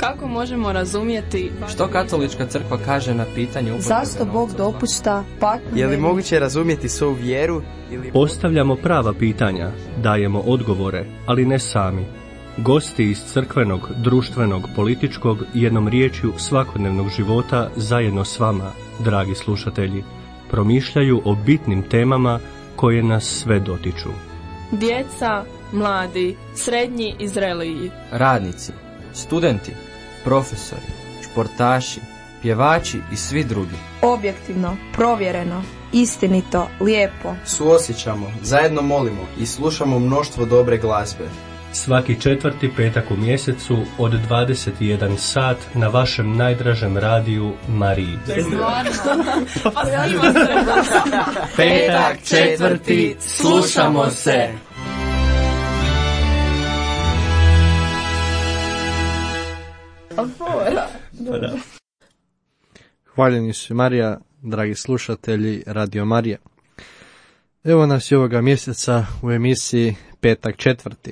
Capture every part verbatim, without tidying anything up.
Kako možemo razumjeti što katolička crkva kaže na pitanje upotrebe zašto Bog dopušta patnju? Je li moguće razumjeti svoju vjeru? Ili... Postavljamo prava pitanja, dajemo odgovore, ali ne sami. Gosti iz crkvenog, društvenog, političkog, jednom riječju svakodnevnog života zajedno s vama, dragi slušatelji, promišljaju o bitnim temama koje nas sve dotiču. Djeca, mladi, srednji i zreliji, radnici, studenti, profesori, športaši, pjevači i svi drugi. Objektivno, provjereno, istinito, lijepo. Suosjećamo, zajedno molimo i slušamo mnoštvo dobre glazbe. Svaki četvrti petak u mjesecu od dvadeset jedan sat na vašem najdražem radiju Mariji. Petak četvrti, slušamo se! Hvaljeni su Marija, dragi slušatelji Radio Marije. Evo nas i ovoga mjeseca u emisiji Petak četvrti.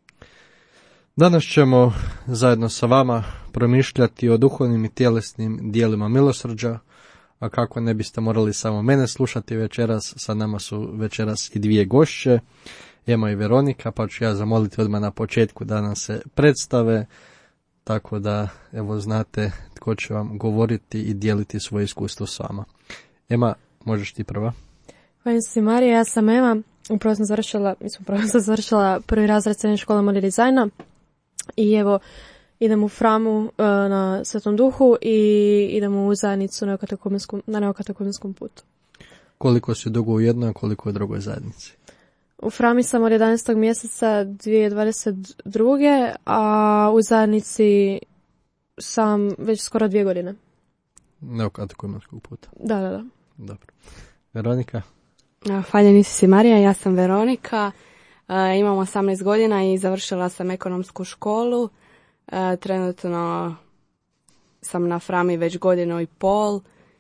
Danas ćemo zajedno sa vama promišljati o duhovnim i tjelesnim dijelima milosrđa, a kako ne biste morali samo mene slušati večeras, sa nama su večeras i dvije gošće, Ema i Veronika, pa ću ja zamoliti odmah na početku da nam se predstave, tako da evo znate tko će vam govoriti i dijeliti svoje iskustvo s vama. Ema, možeš ti prva? Hvala se Marija, ja sam Ema, upravo sam završila, mislim, upravo sam završila prvi razred srednje škole mode dizajna i evo idem u Framu uh, na Svetom Duhu i idemo u zajednicu na neokatekumenskom putu. Koliko si dugo u jednoj, a koliko u drugoj zajednici? U Frami sam od jedanaestog mjeseca dvije tisuće dvadeset druge a u zajednici sam već skoro dvije godine. Neokatekumenskog puta? Da, da, da. Dobro. Veronika? Hvaljeni si Marija, ja sam Veronika, e, imam osamnaest godina i završila sam ekonomsku školu. E, trenutno sam na Frami već godinu i pol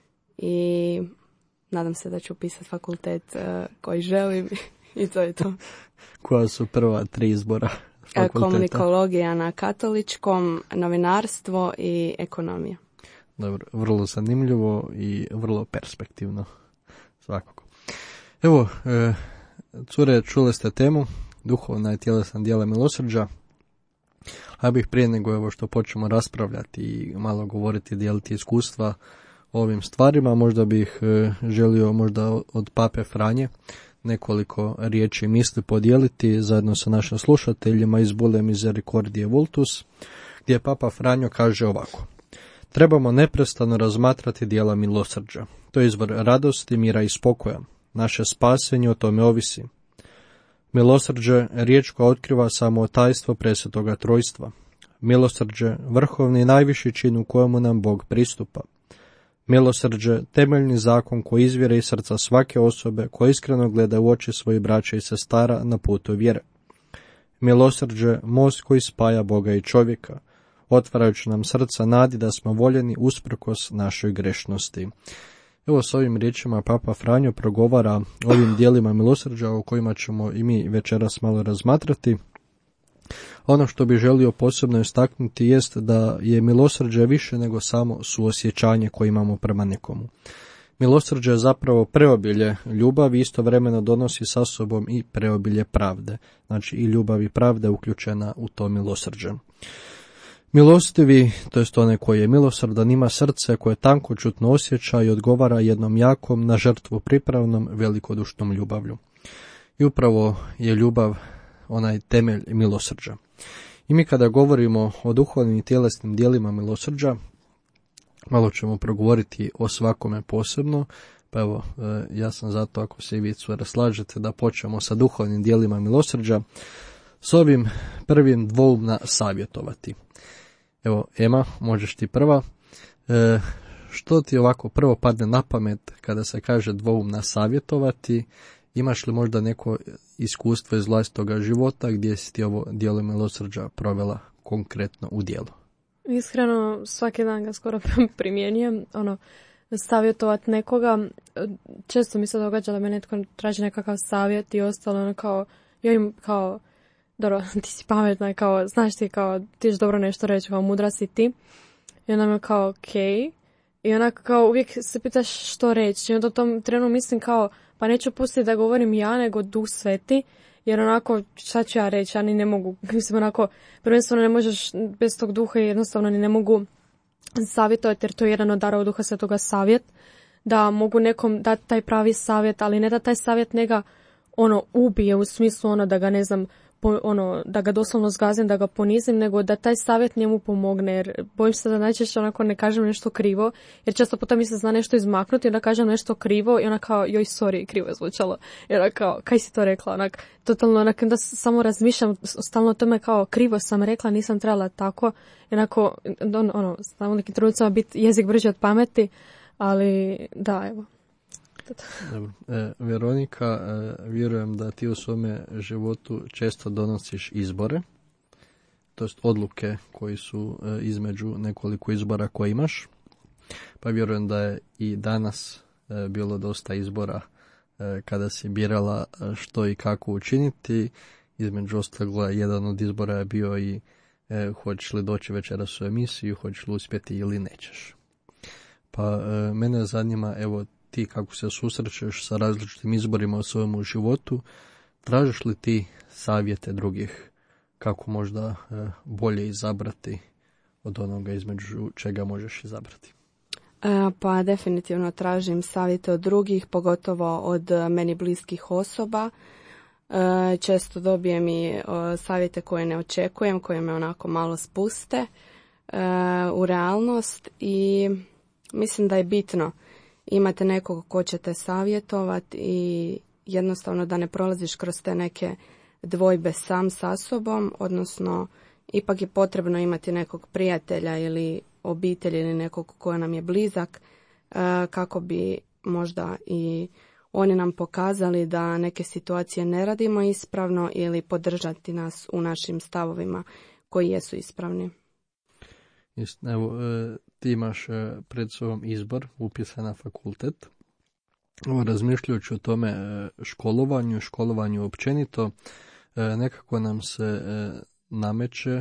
i nadam se da ću upisati fakultet e, koji želim i to je to. Koja su prva tri izbora fakulteta? Komunikologija na katoličkom, novinarstvo i ekonomija. Dobro, vrlo zanimljivo i vrlo perspektivno svakako. Evo, e, cure, čule ste temu duhovna i tjelesna djela milosrđa. Ja bih prije nego evo što počnemo raspravljati i malo govoriti, dijeliti iskustva o ovim stvarima, možda bih e, želio možda od Pape Franje nekoliko riječi i misli podijeliti zajedno sa našim slušateljima iz Bulle Misericordie Vultus, gdje Papa Franjo kaže ovako: trebamo neprestano razmatrati djela milosrđa. To je izvor radosti, mira i spokoja. Naše spasenje o tome ovisi. Milosrđe, riječ koja otkriva samo tajstvo presvetoga trojstva. Milosrđe, vrhovni i najviši čin u kojemu nam Bog pristupa. Milosrđe, temeljni zakon koji izvire iz srca svake osobe koja iskreno gleda u oči svojih braća i sestara na putu vjere. Milosrđe, most koji spaja Boga i čovjeka, otvarajući nam srca nadi da smo voljeni usprkos našoj grešnosti. Evo s ovim riječima Papa Franjo progovara ovim dijelima milosrđa o kojima ćemo i mi večeras malo razmatrati. Ono što bi želio posebno istaknuti jest da je milosrđe više nego samo suosjećanje koje imamo prema nekomu. Milosrđe je zapravo preobilje ljubavi, istovremeno donosi sa sobom i preobilje pravde. Znači i ljubav i pravda je uključena u to milosrđe. Milostivi, to jest onaj koji je milosrdan, ima srce koje tankočutno osjeća i odgovara jednom jakom, na žrtvu pripravnom, velikodušnom ljubavlju. I upravo je ljubav onaj temelj milosrđa. I mi kada govorimo o duhovnim i tjelesnim dijelima milosrđa, malo ćemo progovoriti o svakome posebno, pa evo, ja sam zato, ako se i vi cure slažete, da počnemo sa duhovnim dijelima milosrđa, s ovim prvim dvoumna savjetovati. Evo, Ema, možeš ti prva. E, što ti ovako prvo padne na pamet kada se kaže dvoumna savjetovati? Imaš li možda neko iskustvo iz vlastitoga života gdje si ti ovo djelo milosrđa provela konkretno u djelu? Iskreno, svaki dan ga skoro primjenjujem. Ono, savjetovati nekoga. Često mi se događa da me netko traži nekakav savjet i ostalo, ono kao, ja im kao, dobro, ti si pametna, kao, znaš ti, kao, ti ješ dobro nešto reći, kao, mudra si ti. I onda me kao, okej. Okay. I onako kao uvijek se pitaš što reći. I onda u tom trenu mislim kao, pa neću pustiti da govorim ja, nego Duh Sveti. Jer onako, šta ću ja reći, ja ni ne mogu. Mislim onako, prvenstveno ne možeš bez tog duha i jednostavno ni ne mogu savjetovati, jer to je jedan od darova Duha Svetoga savjet. Da mogu nekom dati taj pravi savjet, ali ne da taj savjet njega ono ubije u smislu ono da ga ne znam, po, ono, da ga doslovno zgazim, da ga ponizim, nego da taj savjet njemu pomogne, jer bojim se da najčešće onako ne kažem nešto krivo, jer često puta mi se zna nešto izmaknuti, onda kažem nešto krivo i ona kao, joj, sorry, krivo je zvučalo. I ona kao, kaj si to rekla? Onak, totalno, onak, onda samo razmišljam stalno o tome kao, krivo sam rekla, nisam trebala tako, i onako, on, ono, samo nekim trenucima biti jezik brži od pameti, ali da, evo. Dobro. E, Veronika, e, vjerujem da ti u svome životu često donosiš izbore, to jest odluke koji su e, između nekoliko izbora koje imaš, pa vjerujem da je i danas e, bilo dosta izbora e, kada si birala što i kako učiniti. Između ostalog, jedan od izbora je bio i e, hoćeš li doći večeras u emisiju, hoćeš li uspjeti ili nećeš. Pa e, mene zanima, evo, ti kako se susrećeš sa različitim izborima u svojemu životu, tražiš li ti savjete drugih kako možda e, bolje izabrati od onoga između čega možeš izabrati? E, pa definitivno tražim savjete od drugih, pogotovo od meni bliskih osoba. E, često dobijem i e, savjete koje ne očekujem, koje me onako malo spuste e, u realnost i mislim da je bitno imate nekog ko će te savjetovati i jednostavno da ne prolaziš kroz te neke dvojbe sam sa sobom, odnosno ipak je potrebno imati nekog prijatelja ili obitelj ili nekog ko nam je blizak kako bi možda i oni nam pokazali da neke situacije ne radimo ispravno ili podržati nas u našim stavovima koji jesu ispravni. Evo, ti imaš pred sobom izbor, upisa na fakultet. Razmišljajući o tome školovanju, školovanju općenito, nekako nam se nameće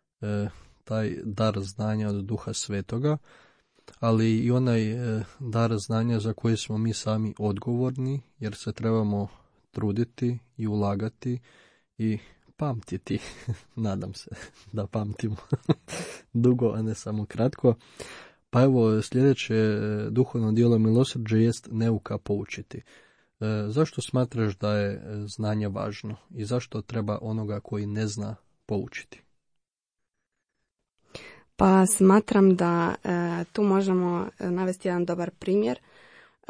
taj dar znanja od Duha Svetoga, ali i onaj dar znanja za koji smo mi sami odgovorni, jer se trebamo truditi i ulagati i pamtiti, nadam se da pamtimo dugo, a ne samo kratko. Pa evo, sljedeće duhovno djelo milosrđa jest neuka poučiti. E, zašto smatraš da je znanje važno i zašto treba onoga koji ne zna poučiti? Pa smatram da e, tu možemo navesti jedan dobar primjer. E,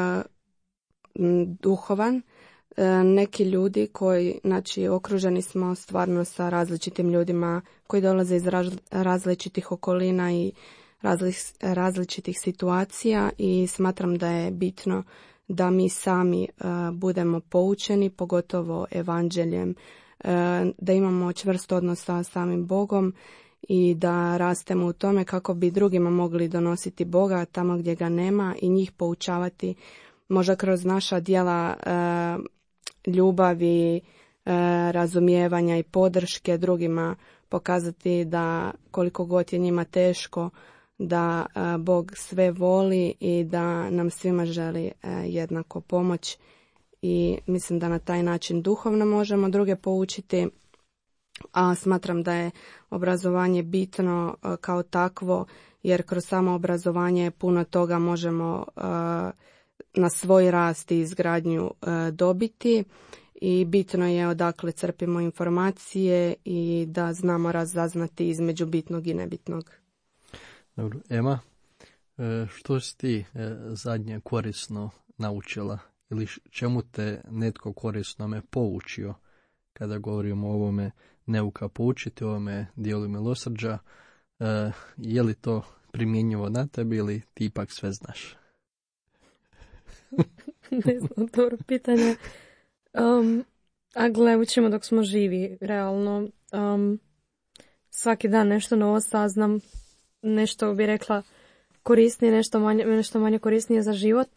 duhovan. Neki ljudi koji, znači, okruženi smo stvarno sa različitim ljudima koji dolaze iz različitih okolina i različitih situacija i smatram da je bitno da mi sami budemo poučeni, pogotovo evanđeljem, da imamo čvrst odnos sa samim Bogom i da rastemo u tome kako bi drugima mogli donositi Boga tamo gdje ga nema i njih poučavati možda kroz naša djela ljubavi, e, razumijevanja i podrške drugima, pokazati da koliko god je njima teško, da e, Bog sve voli i da nam svima želi e, jednako pomoć i mislim da na taj način duhovno možemo druge poučiti, a smatram da je obrazovanje bitno e, kao takvo, jer kroz samo obrazovanje puno toga možemo e, na svoj rast i izgradnju e, dobiti i bitno je odakle crpimo informacije i da znamo razaznati između bitnog i nebitnog. Dobro, Ema, e, što si ti e, zadnje korisno naučila ili čemu te netko korisno me poučio kada govorimo o ovome neuka poučiti, o ovome dijelu milosrđa, e, je li to primjenjivo na tebi ili ti ipak sve znaš? Ne znam, dobro pitanje. Um, a gle, učimo dok smo živi, realno. Um, svaki dan nešto novo saznam, nešto bi rekla korisnije, nešto manje, nešto manje korisnije za život.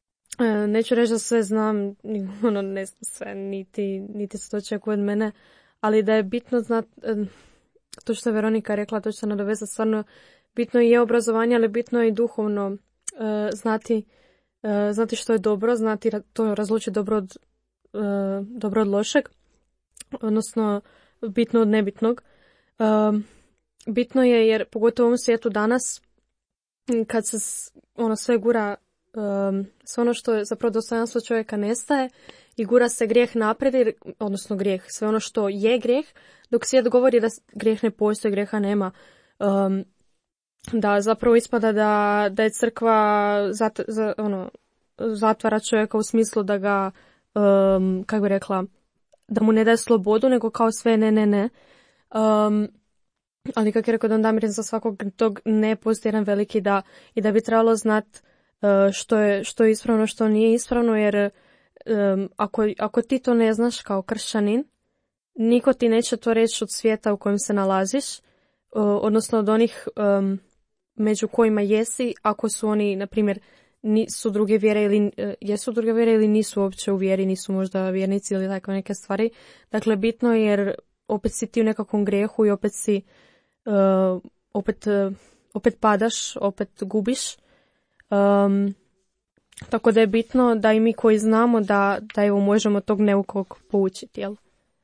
E, neću reći da sve znam, ono, ne znam sve, niti, niti se to očekuje od mene, ali da je bitno znati, to što je Veronika rekla, to što se nadoveza, stvarno bitno je obrazovanje, ali bitno je i duhovno uh, znati, uh, znati što je dobro, znati to razlučiti dobro od, uh, dobro od lošeg, odnosno bitno od nebitnog. Uh, bitno je jer pogotovo u ovom svijetu danas kad se ono sve gura, um, sve ono što je zapravo dostojanstvo čovjeka nestaje i gura se grijeh naprijed, odnosno grijeh, sve ono što je grijeh, dok svijet govori da grijeh ne postoji, grijeha nema. Um, da zapravo ispada da, da je crkva zat, za, ono, zatvara čovjeka u smislu da ga, um, kako bi rekla, da mu ne daje slobodu, nego kao sve ne, ne, ne. Um, ali kako je rekao Don Damir, za svakog tog ne postoji jedan veliki da i da bi trebalo znati uh, što, je, što je ispravno, što nije ispravno, jer um, ako, ako ti to ne znaš kao kršćanin, niko ti neće to reći od svijeta u kojem se nalaziš, uh, odnosno od onih um, među kojima jesi, ako su oni, na primjer, su druge vjere ili uh, jesu druge vjere ili nisu uopće u vjeri, nisu možda vjernici ili tako neke stvari. Dakle, bitno je jer opet si ti u nekakvom grijehu i opet si uh, opet, uh, opet padaš, opet gubiš. Um, tako da je bitno da i mi koji znamo da, da evo možemo tog neukog poučiti, jel?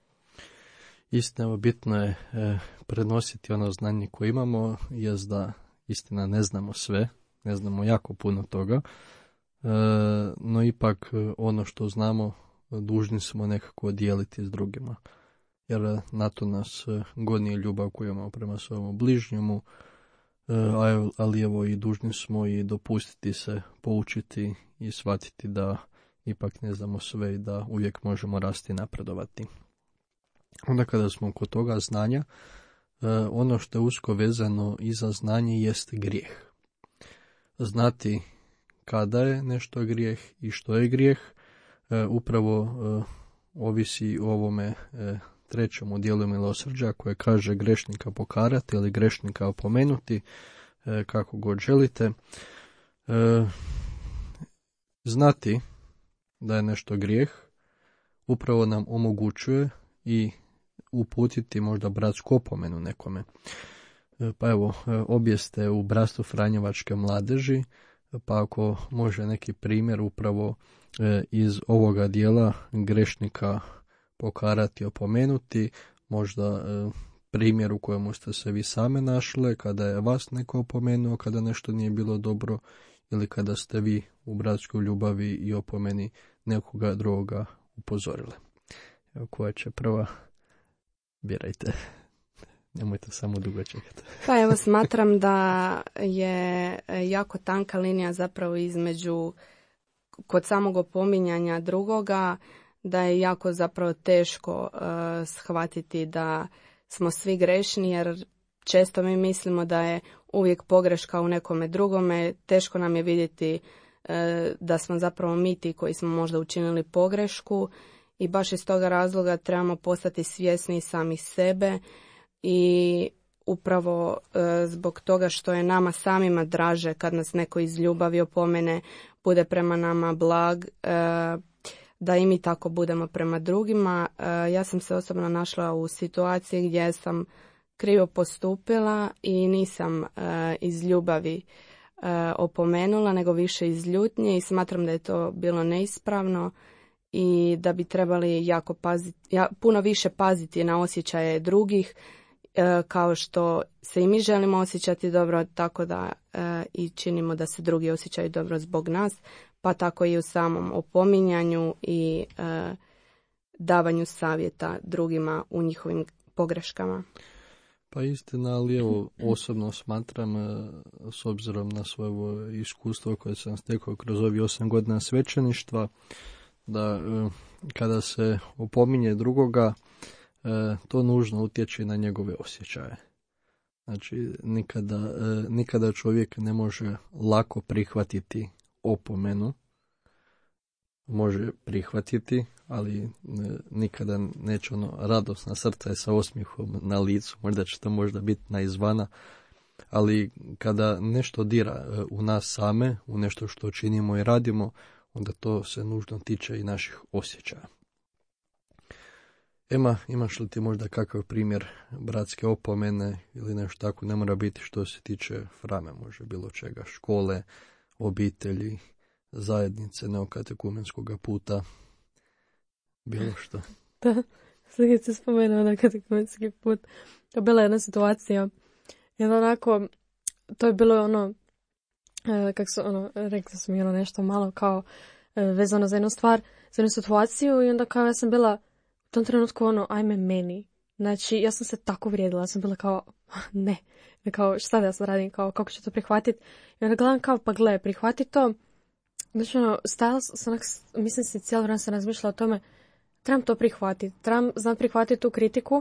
Istina, bitno je e, prenositi ono znanje koje imamo, jest da istina ne znamo sve, ne znamo jako puno toga, e, no ipak ono što znamo dužni smo nekako dijeliti s drugima. Jer na to nas goni ljubav koju imamo prema svojemu bližnjemu, e, ali evo i dužni smo i dopustiti se poučiti i shvatiti da ipak ne znamo sve i da uvijek možemo rasti i napredovati. Onda kada smo kod toga znanja, ono što je usko vezano i za znanje jest grijeh. Znati kada je nešto grijeh i što je grijeh, upravo ovisi o ovome trećemu dijelu milosrđa koje kaže grešnika pokarati ili grešnika opomenuti, kako god želite. Znati da je nešto grijeh upravo nam omogućuje i uputiti možda bratsku opomenu nekome. Pa evo, obje ste u bratstvu Franjevačke mladeži, pa ako može neki primjer upravo iz ovoga dijela grešnika pokarati, opomenuti, možda primjer u kojemu ste se vi same našle, kada je vas neko opomenuo, kada nešto nije bilo dobro, ili kada ste vi u bratskoj ljubavi i opomeni nekoga drugoga upozorile. Evo, koja će prva? Birajte. Nemojte samo dugo čekati. Pa evo, smatram da je jako tanka linija zapravo između kod samog opominjanja drugoga, da je jako zapravo teško uh, shvatiti da smo svi grešni, jer često mi mislimo da je uvijek pogreška u nekome drugome. Teško nam je vidjeti uh, da smo zapravo mi ti koji smo možda učinili pogrešku. I baš iz toga razloga trebamo postati svjesni sami sebe i upravo e, zbog toga što je nama samima draže kad nas neko iz ljubavi opomene, bude prema nama blag, e, da i mi tako budemo prema drugima. E, ja sam se osobno našla u situaciji gdje sam krivo postupila i nisam e, iz ljubavi e, opomenula, nego više iz ljutnje i smatram da je to bilo neispravno. I da bi trebali jako paziti, ja, puno više paziti na osjećaje drugih, e, kao što se i mi želimo osjećati dobro, tako da e, i činimo da se drugi osjećaju dobro zbog nas, pa tako i u samom opominjanju i e, davanju savjeta drugima u njihovim pogreškama. Pa istina, ali evo, osobno smatram, s obzirom na svoje iskustvo koje sam stekao kroz ovih osam godina svećeništva, da kada se opominje drugoga, to nužno utječe na njegove osjećaje. Znači, nikada, nikada čovjek ne može lako prihvatiti opomenu. Može prihvatiti, ali nikada neće ono radosna srca je sa osmijehom na licu. Možda će to možda biti na izvana, ali kada nešto dira u nas same, u nešto što činimo i radimo, onda to se nužno tiče i naših osjećaja. Ema, imaš li ti možda kakav primjer bratske opomene ili nešto tako, ne mora biti što se tiče frame, može bilo čega, škole, obitelji, zajednice, neokatekumenskog puta, bilo što. Da, sad se spomenuo na katekumenski put. To je bila jedna situacija. Jedno onako, to je bilo ono, e, kako su, ono, rekla sam mi ono nešto malo kao e, vezano za jednu stvar, za jednu situaciju i onda kao ja sam bila u tom trenutku ono, ajme meni. Znači, ja sam se tako vrijedila, ja sam bila kao, ne, kao šta da ja sad radim, kao kako ću to prihvatiti. I onda gledam kao, pa gle, prihvati to. Znači, ono, stajala sam, mislim si cijelo vrijeme sam razmišljala o tome, trebam to prihvatiti, trebam znam prihvatiti tu kritiku,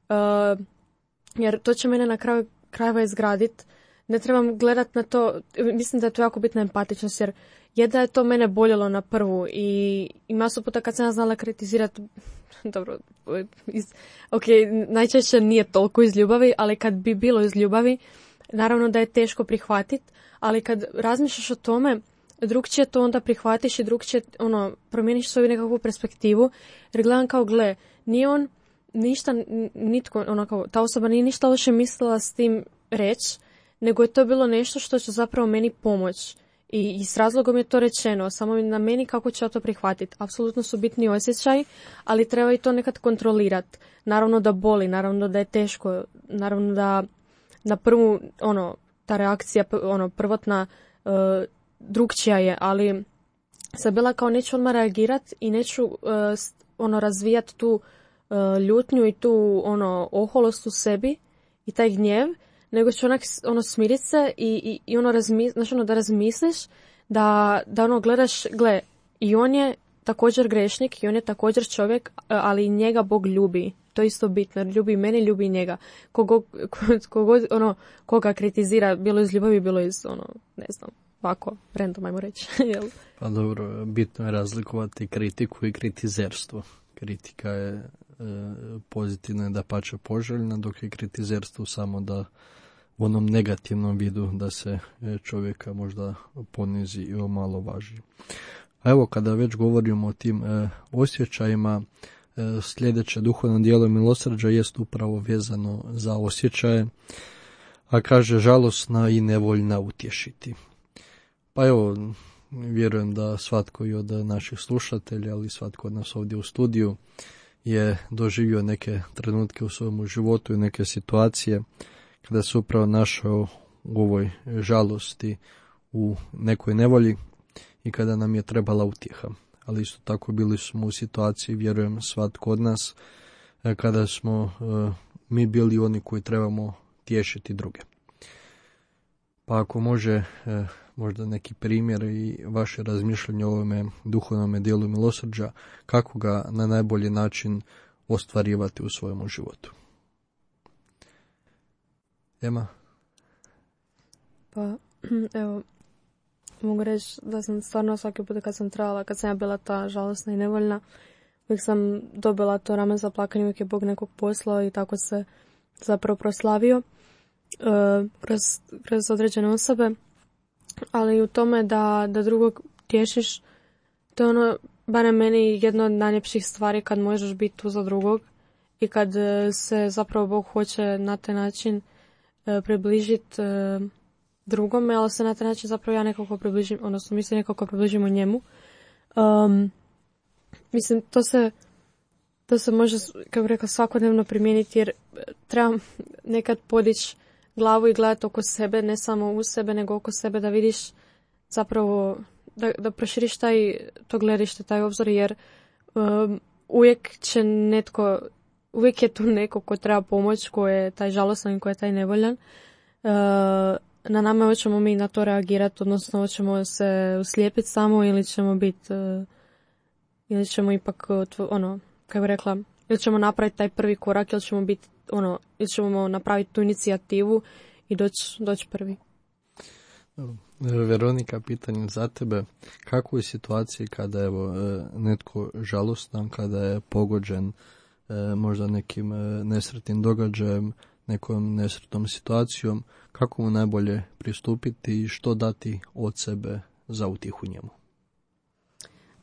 uh, jer to će mene na kraju krajeva izgraditi. Ne trebam gledat na to, mislim da je to jako bitna empatičnost, jer jedna je to mene boljelo na prvu i, i masu puta kad sam ja znala kritizirati, dobro, iz, ok, najčešće nije toliko iz ljubavi, ali kad bi bilo iz ljubavi, naravno da je teško prihvatiti, ali kad razmišljaš o tome, drugčije to onda prihvatiš i drugčije ono, promijeniš svoju nekakvu perspektivu, jer gledam kao, gle, nije on ništa, nitko, ono kao, ta osoba nije ništa loše mislila s tim reći, nego je to bilo nešto što će zapravo meni pomoći. I, i s razlogom je to rečeno, samo na meni kako ću ja to prihvatiti. Apsolutno su bitni osjećaji, ali treba i to nekad kontrolirati. Naravno da boli, naravno da je teško, naravno da na prvu, ono, ta reakcija, ono, prvotna, uh, drugčija je, ali sam bila kao neću odmah reagirati i neću uh, ono, razvijati tu uh, ljutnju i tu ono, oholost u sebi i taj gnjev, nego ću onak ono, smirit se i, i, i ono, razmi, znači, ono da razmisliš, da, da ono gledaš, gle, i on je također grešnik i on je također čovjek, ali i njega Bog ljubi. To je isto bitno, ljubi mene, ljubi njega. Kogo, kogo, ono, koga kritizira, bilo iz ljubavi, bilo iz, ono, ne znam, ovako, random, ajmo reći. Pa dobro, bitno je razlikovati kritiku i kritizerstvo. Kritika je e, pozitivna, da pače poželjna, dok je kritizerstvo samo da u onom negativnom vidu da se čovjeka možda ponizi i omalovaži. A evo, kada već govorimo o tim e, osjećajima, e, sljedeće duhovno djelo milosrđa jest upravo vezano za osjećaje, a kaže žalosna i nevoljna utješiti. Pa evo, vjerujem da svatko i od naših slušatelja, ali svatko od nas ovdje u studiju je doživio neke trenutke u svojom životu i neke situacije kada se upravo našao u ovoj žalosti, u nekoj nevolji i kada nam je trebala utjeha. Ali isto tako bili smo u situaciji, vjerujem svatko od nas, kada smo mi bili oni koji trebamo tješiti druge. Pa ako može možda neki primjer i vaše razmišljanje o ovome duhovnom dijelu milosrđa, kako ga na najbolji način ostvarivati u svojom životu. Ema? Pa, evo, mogu reći da sam stvarno svaki put kad sam trebala, kad sam ja bila ta žalosna i nevoljna, uvijek sam dobila to rame za plakanje, uvijek je Bog nekog poslao i tako se zapravo proslavio uh, kroz, kroz određene osobe. Ali u tome da, da drugog tješiš, to je ono, barem meni, jedno od najljepših stvari kad možeš biti tu za drugog i kad se zapravo Bog hoće na taj način uh, približiti uh, drugome, ali se na taj način zapravo ja nekako približim, odnosno mi se nekako približimo njemu. Um, mislim, to se, to se može, kako rekla, svakodnevno primijeniti, jer trebam nekad podići glavu i gledati oko sebe, ne samo u sebe, nego oko sebe, da vidiš zapravo, da, da proširiš taj, to gledište, taj obzor, jer um, uvijek će netko, uvijek je tu neko ko treba pomoć, ko je taj žalostan i ko je taj nevoljan. Uh, na nama hoćemo mi na to reagirati, odnosno hoćemo se uslijepiti samo ili ćemo biti, uh, ili ćemo ipak, ono, kako bi rekla, ili ćemo napraviti taj prvi korak, ili ćemo biti, ono, ili ćemo napraviti tu inicijativu i doći doć prvi. Veronika, pitanje za tebe. Kako je situaciji kada evo netko žalostan, kada je pogođen možda nekim nesretnim događajem, nekom nesretnom situacijom, kako mu najbolje pristupiti i što dati od sebe za utjehu njemu?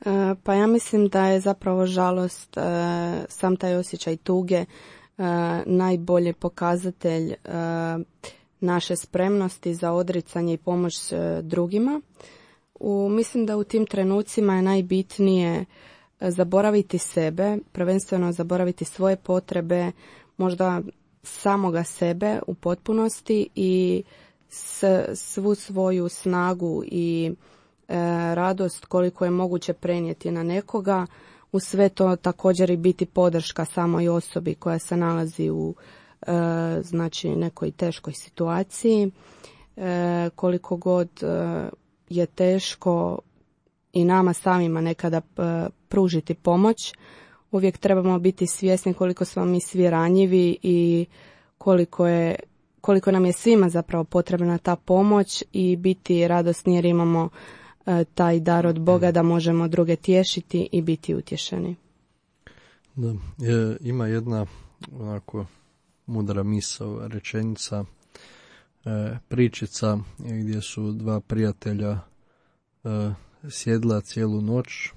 Pa ja mislim da je zapravo žalost, sam taj osjećaj tuge, najbolji pokazatelj naše spremnosti za odricanje i pomoć drugima. U, mislim da u tim trenucima je najbitnije zaboraviti sebe, prvenstveno zaboraviti svoje potrebe, možda samoga sebe u potpunosti i s, svu svoju snagu i e, radost koliko je moguće prenijeti na nekoga. U sve to također i biti podrška samoj osobi koja se nalazi u e, znači nekoj teškoj situaciji. E, koliko god e, je teško i nama samima nekada e, pružiti pomoć, uvijek trebamo biti svjesni koliko smo mi svi ranjivi i koliko je koliko nam je svima zapravo potrebna ta pomoć i biti radosni jer imamo e, taj dar od Boga da možemo druge tješiti i biti utješeni. Da, je, ima jedna onako mudra misao, rečenica, e, pričica gdje su dva prijatelja e, sjedla cijelu noć e,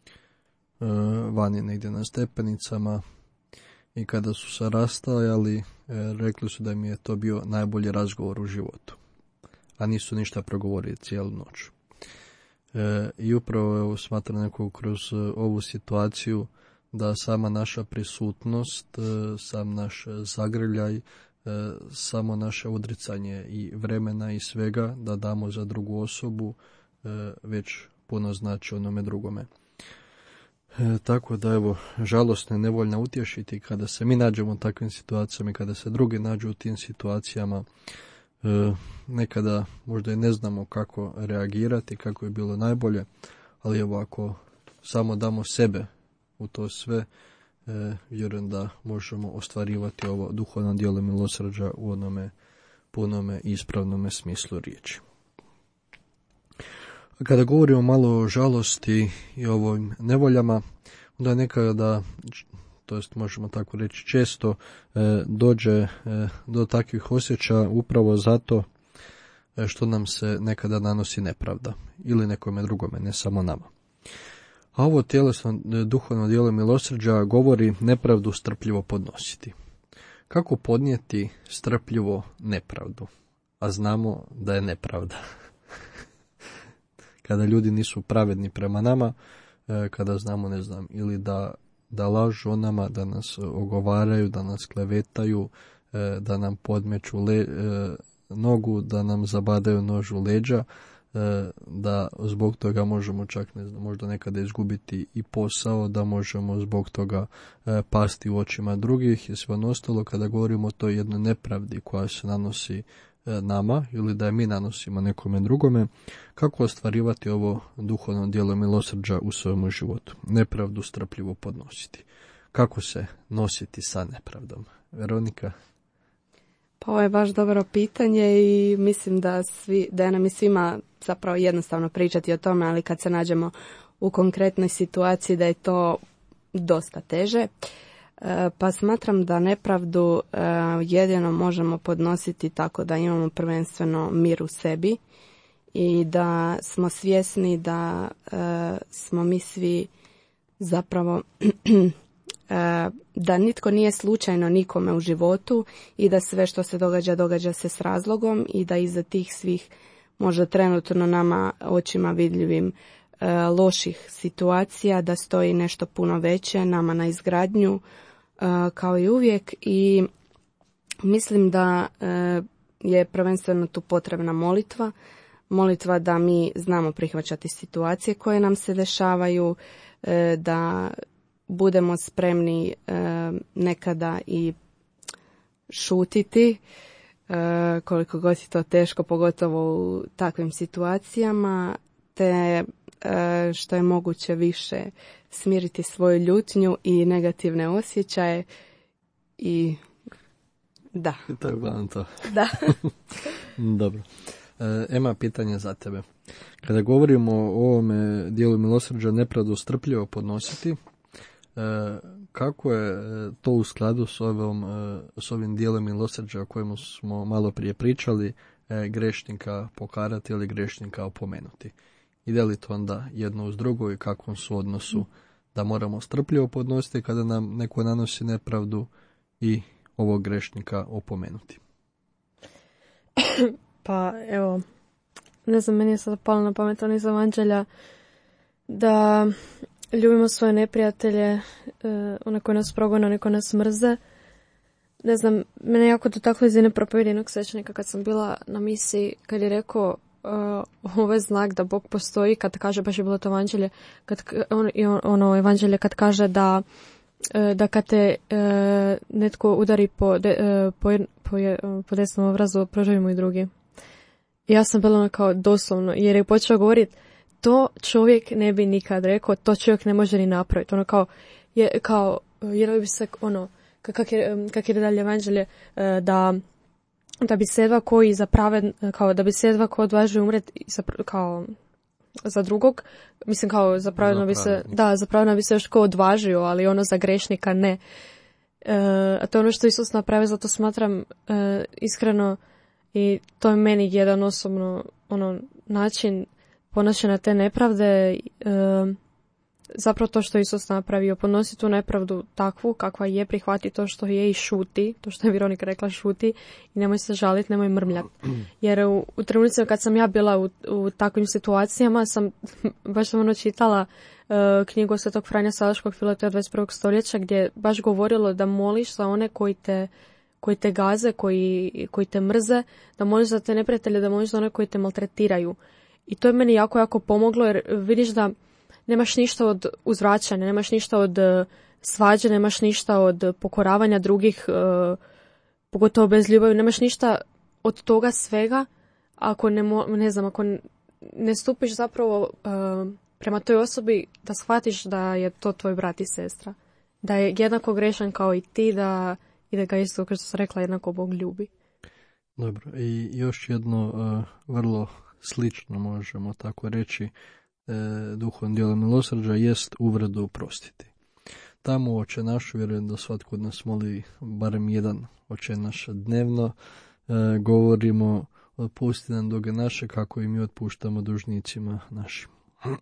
vani negdje na stepenicama i kada su se rastajali e, rekli su da im je to bio najbolji razgovor u životu, a nisu ništa progovorili cijelu noć. E, I upravo evo, smatram nekako kroz ovu situaciju da sama naša prisutnost, e, sam naš zagrljaj, e, samo naše odricanje i vremena i svega da damo za drugu osobu e, već puno znači onome drugome. E, tako da evo, žalosno je nevoljno utješiti kada se mi nađemo u takvim situacijama i kada se drugi nađu u tim situacijama. E, nekada možda i ne znamo kako reagirati, kako je bilo najbolje, ali evo ako samo damo sebe u to sve, e, vjerujem da možemo ostvarivati ovo duhovno djelo milosrđa u onome punome i ispravnome smislu riječi. Kada govorimo malo o žalosti i ovim nevoljama, onda nekada, to jest možemo tako reći često, e, dođe e, do takvih osjećaja upravo zato e, što nam se nekada nanosi nepravda ili nekome drugome, ne samo nama. A ovo tjelesno duhovno djelo milosrđa govori nepravdu strpljivo podnositi. Kako podnijeti strpljivo nepravdu, a znamo da je nepravda? Kada ljudi nisu pravedni prema nama, kada znamo, ne znam, ili da, da lažu o nama, da nas ogovaraju, da nas klevetaju, da nam podmeću le, nogu, da nam zabadaju nož u leđa, da zbog toga možemo čak, ne znam, možda nekada izgubiti i posao, da možemo zbog toga pasti u očima drugih i sve ono ostalo. Kada govorimo o toj jednoj nepravdi koja se nanosi nama ili da je mi nanosimo nekome drugome, kako ostvarivati ovo duhovno djelo milosrđa u svojom životu? Nepravdu strpljivo podnositi. Kako se nositi sa nepravdom? Veronika? Pa ovo je baš dobro pitanje i mislim da, svi, da je nam i svima zapravo jednostavno pričati o tome, ali kad se nađemo u konkretnoj situaciji da je to dosta teže. Pa smatram da nepravdu jedino možemo podnositi tako da imamo prvenstveno mir u sebi i da smo svjesni da smo mi svi zapravo da nitko nije slučajno nikome u životu i da sve što se događa, događa se s razlogom i da iza tih svih možda trenutno nama očima vidljivim loših situacija da stoji nešto puno veće nama na izgradnju kao i uvijek i mislim da je prvenstveno tu potrebna molitva. Molitva da mi znamo prihvaćati situacije koje nam se dešavaju, da budemo spremni nekada i šutiti, koliko god je to teško, pogotovo u takvim situacijama, te što je moguće više smiriti svoju ljutnju i negativne osjećaje i da. I to je uglavnom to. Da. Dobro. E, Ema, pitanje za tebe. Kada govorimo o ovome dijelu milosrđa nepravdu strpljivo podnositi, e, kako je to u skladu s, ovom, s ovim dijelom milosrđa o kojemu smo malo prije pričali, e, grešnika pokarati ili grešnika opomenuti? i da li to onda jedno uz drugo i kakvom su odnosu da moramo strpljivo podnositi kada nam neko nanosi nepravdu i ovog grešnika opomenuti. Pa evo, ne znam, meni je sad palo na pamet on iz Evanđelja da ljubimo svoje neprijatelje, uh, one koji nas progone, one koji nas mrze. Ne znam, mene jako dotaklo iz jedne propovjedi jednog svećenika kad sam bila na misiji, kad je rekao uh, ovo je znak da Bog postoji, kad kaže, baš je bilo to Evanđelje, kad, on, ono Evanđelje kad kaže da da kad te uh, netko udari po, de, uh, po, po, po desnom obrazu, proživimo i drugi. I ja sam bila ono kao doslovno, jer je počeo govoriti, to čovjek ne bi nikad rekao, to čovjek ne može ni napraviti. Ono kao, je, kao jer bi se, ono, kak je, kak je dalje Evanđelje, uh, da, da bi se jedva koji za praven, kao da bi se jedva ko odvažio umreti za, kao za drugog, mislim kao za pravedno bi se, da, za pravedno bi se još ko odvažio, ali ono za grešnika ne. E, a to je ono što Isus napravi, zato smatram e, iskreno i to je meni jedan osobno ono način ponošenja te nepravde, e, zapravo to što Isus napravio, ponosi tu nepravdu takvu kakva je, prihvati to što je i šuti, to što je Veronika rekla, šuti i nemoj se žaliti, nemoj mrmljati. Jer u, u trenucima kad sam ja bila u, u takvim situacijama, sam baš sam ono čitala uh, knjigu Svetog Franje Salaškog Filoteja dvadeset prvog stoljeća gdje je baš govorilo da moliš za one koji te, koji te gaze, koji, koji te mrze, da moliš za te neprijatelje, da moliš za one koji te maltretiraju. I to je meni jako, jako pomoglo jer vidiš da nemaš ništa od uzvraćanja, nemaš ništa od uh, svađe, nemaš ništa od pokoravanja drugih, uh, pogotovo bez ljubavi, nemaš ništa od toga svega ako ne, mo- ne znam, ako ne stupiš zapravo uh, prema toj osobi da shvatiš da je to tvoj brat i sestra. Da je jednako grešan kao i ti, da, i da ga isto, kao što sam rekla, jednako Bog ljubi. Dobro, i još jedno uh, vrlo slično možemo tako reći, duhovnom dijelu milosrđa jest uvredu oprostiti. Tamo u Oče našu, vjerujem da svatko od nas moli barem jedan Oče naš dnevno, e, govorimo otpusti nam duge naše kako i mi otpuštamo dužnicima našim.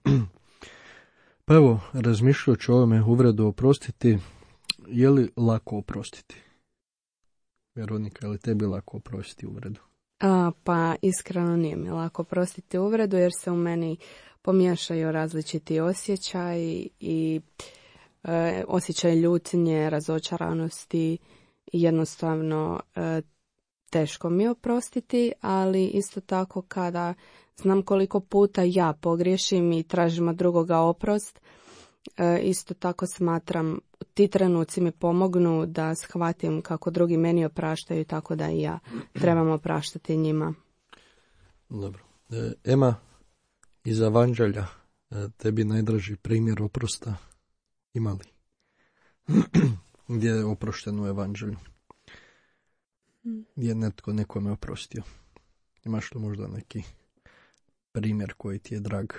Pa evo, razmišljajući o ovome uvredu oprostiti, je li lako oprostiti? Veronika, je li tebi lako oprostiti uvredu? A, pa iskreno nije mi lako oprostiti uvredu jer se u meni pomiješaju različiti osjećaj i e, osjećaj ljutnje, razočaranosti i jednostavno e, teško mi je oprostiti, ali isto tako kada znam koliko puta ja pogriješim i tražim od drugoga oprost, e, isto tako smatram ti trenuci mi pomognu da shvatim kako drugi meni opraštaju, tako da i ja trebam opraštati njima. Dobro. E, Ema, iz Evanđelja, tebi najdraži primjer oprosta ima li? Gdje je oprošten u Evanđelju? Gdje je netko nekome oprostio? Imaš li možda neki primjer koji ti je drag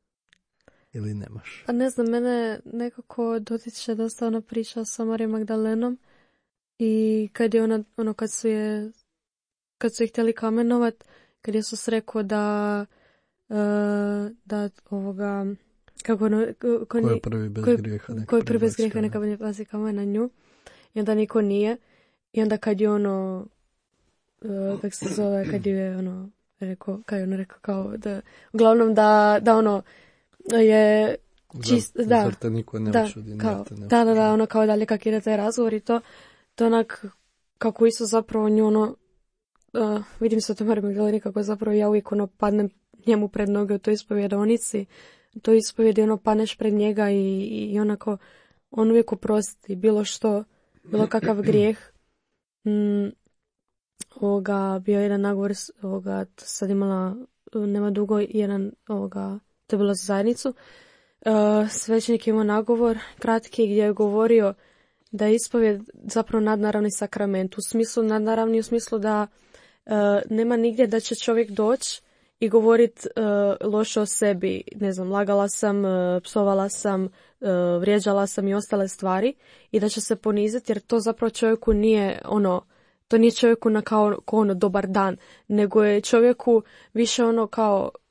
ili nemaš? A ne znam, mene nekako dotiče dosta ona priča sa Marijom Magdalenom i kad je ona, ono kad su je, kad su je htjeli kamenovat, kad je Isus rekao da Uh, da ovoga kako ono, ko, ko je prvi bez ko, grijeha neka ko je prvi bez grijeha neka ne baci kamen na nju i onda niko nije i onda kad je ono uh, kako se zove kad je ono rekao kad je ono rekao kao da uglavnom da, da ono je čist, Zar, da, zar te niko ne da, osudi, kao, ne da, da, da, ono kao dalje kak ide taj razgovor i to to onak kako Isus zapravo nju ono uh, vidim se to Marija Magdalena kako zapravo ja uvijek ono padnem njemu pred noge u toj ispovjedonici, to ispovjedi ono paneš pred njega i, i onako on uvijek oprosti bilo što, bilo kakav grijeh. Mm, ovoga, bio jedan nagovor, ovoga, sad imala nema dugo jedan, ovoga, to je bilo za zajednicu, uh, svećenik imao nagovor kratki gdje je govorio da je ispovjed zapravo nadnaravni sakrament, u smislu nadnaravni u smislu da uh, nema nigdje da će čovjek doći i govorit uh, loše o sebi, ne znam, lagala sam, uh, psovala sam, uh, vrijeđala sam i ostale stvari i da će se poniziti jer to zapravo čovjeku nije ono, to nije čovjeku na kao, kao ono dobar dan, nego je čovjeku više ono kao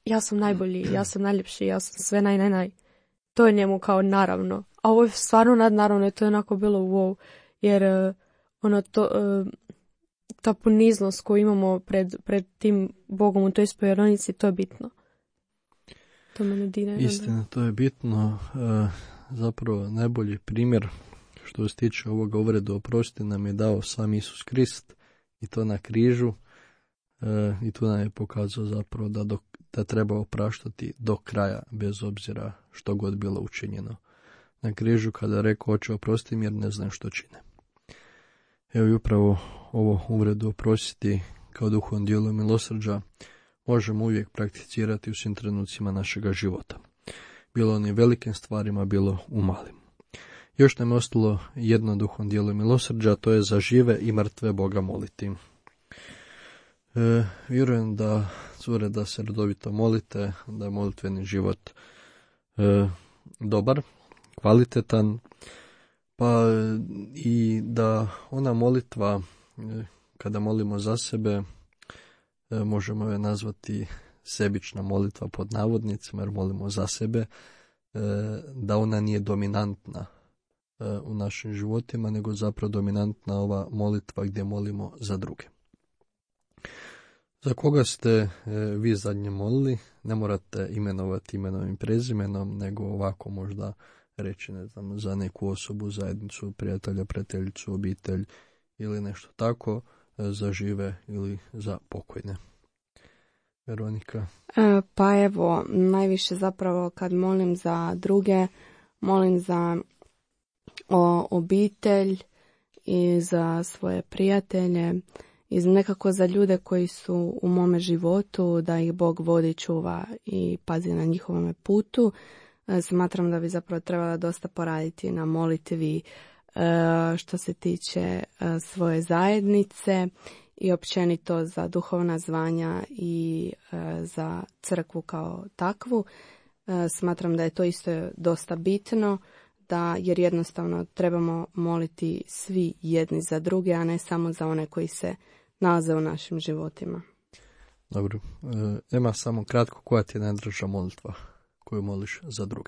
ja sam najbolji, ja sam najljepši, ja sam sve naj, naj, naj. To je njemu kao naravno. A ovo je stvarno nadnaravno i to je onako bilo wow. Jer uh, ono to, uh, ta poniznost koju imamo pred, pred tim Bogom u toj spovedonici, to je bitno. To mene dine. Istina, to je bitno. Uh, zapravo najbolji primjer što se tiče ovoga uvredu oprosti nam je dao sam Isus Krist i to na križu. Uh, I tu nam je pokazao zapravo da, do, da treba opraštati do kraja, bez obzira što god bilo učinjeno. Na križu kada je rekao, oče oprosti mi jer ne znam što čine. Evo i upravo ovo uvredu oprostiti kao duhovno djelo milosrđa možemo uvijek prakticirati u svim trenucima našega života. Bilo onim velikim stvarima, bilo u malim. Još nam je ostalo jedno duhovno djelo milosrđa, to je za žive i mrtve Boga moliti. E, vjerujem da, cure, da se redovito molite, da je molitveni život e, dobar, kvalitetan, pa i da ona molitva, e, kada molimo za sebe, e, možemo je nazvati sebična molitva pod navodnicima, jer molimo za sebe, e, da ona nije dominantna e, u našim životima, nego zapravo dominantna ova molitva gdje molimo za druge. Za koga ste e, vi zadnje molili, ne morate imenovati imenom i prezimenom, nego ovako možda reći, ne znam, za neku osobu, zajednicu, prijatelja, prijateljicu, obitelj ili nešto tako, e, za žive ili za pokojne. Veronika? E, pa evo, najviše zapravo kad molim za druge, molim za o, obitelj i za svoje prijatelje, i nekako za ljude koji su u mome životu, da ih Bog vodi, čuva i pazi na njihovome putu. E, smatram da bi zapravo trebala dosta poraditi na molitvi e, što se tiče e, svoje zajednice i općenito za duhovna zvanja i e, za crkvu kao takvu. E, smatram da je to isto dosta bitno, da, jer jednostavno trebamo moliti svi jedni za druge, a ne samo za one koji se nalaze u našim životima. Dobro. E, Ema, samo kratko, koja ti je najdraža molitva koju moliš za druge?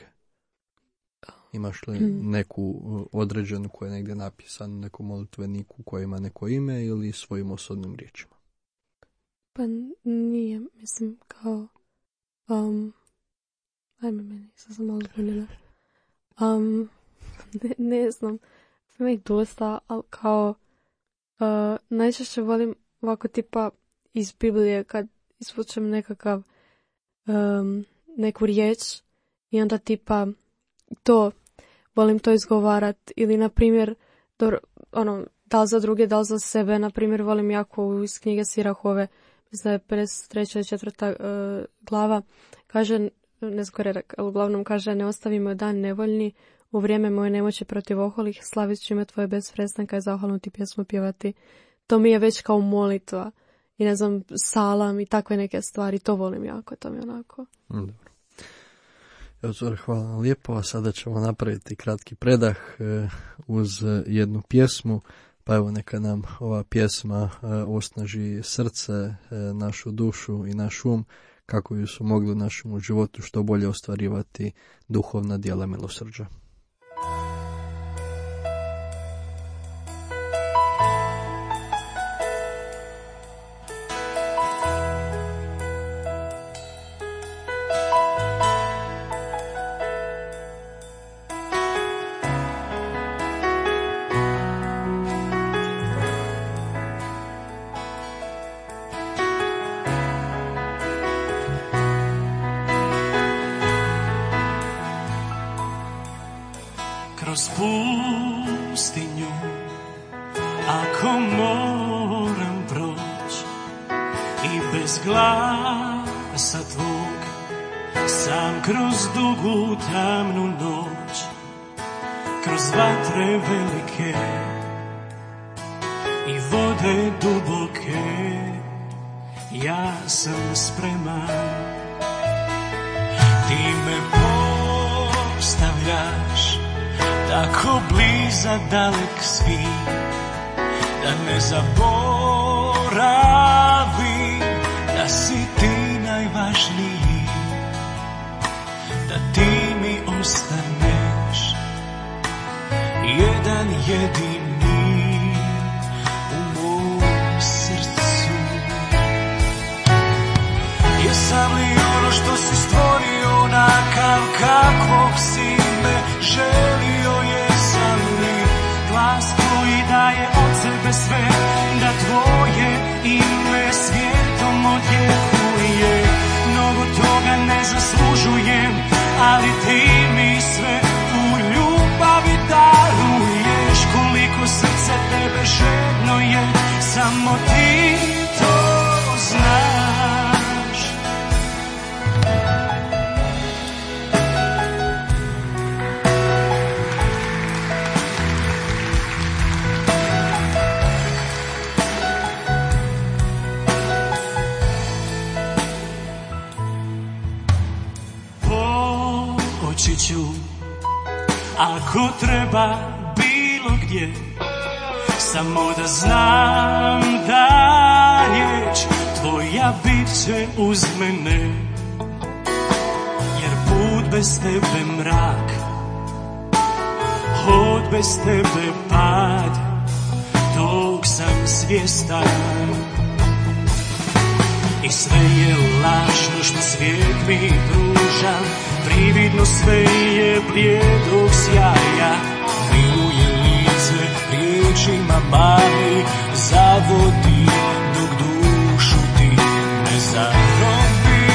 Imaš li neku određenu koja je negdje napisana, neku molitveniku koja ima neko ime ili svojim osobnim riječima? Pa nije, mislim, kao um, ajme meni, sad sam malo zbunila. Um, ne, ne znam, ima ih dosta, ali kao uh, najčešće volim ovako tipa iz Biblije kad izvučem nekakav um, neku riječ i onda tipa to volim to izgovarat ili na primjer dobro, ono, da li za druge, da li za sebe, na primjer volim jako iz knjige Sirahove, mislim da je pedeset treća i četvrta uh, glava, kaže, ne zgore, ali uglavnom kaže, ne ostavimo dan nevoljni, u vrijeme moje nemoći protiv oholih, slavit ću ime tvoje bez prestanka i zahvalnu ti pjesmu pjevati. To mi je već kao molitva i ne znam, salam i takve neke stvari, to volim jako, to mi je onako. Dobro. Evo, Zore, hvala vam lijepo, a sada ćemo napraviti kratki predah e, uz jednu pjesmu, pa evo neka nam ova pjesma e, osnaži srce, e, našu dušu i naš um, kako bi su mogli u našem životu što bolje ostvarivati duhovna djela milosrđa. Kroz pustinju, ako moram proć, i bez glasa tvog, sam kroz dugu tamnu noć, kroz vatre velike i vode duboke, ja sam spreman. Ti me postavljaš tako blizak, dalek svi, da ne zaboravim da si ti najvažniji. ostaneš jedan jedini u mom srcu. Jesam li ono što si stvorio, onakav kakvog si me želio? Jesam li glas koji daje od sebe sve, da tvoje ime svijetom odjekuje? Mnogo toga ne zaslužujem, ali ti mi sve u ljubavi daruješ. Koliko srce tebe žedno je, samo ti to znaš. Poći ću, ako treba, bilo gdje, samo da znam da riječ tvoja bit će uz mene. Jer put bez tebe mrak, hod bez tebe pad, tog sam svjestan. I sve je lažno što svijet mi pruža, prividno sve je blijedog sjaja. Miluje lice riječima mali, zavodi dok dušu ti ne zarobi.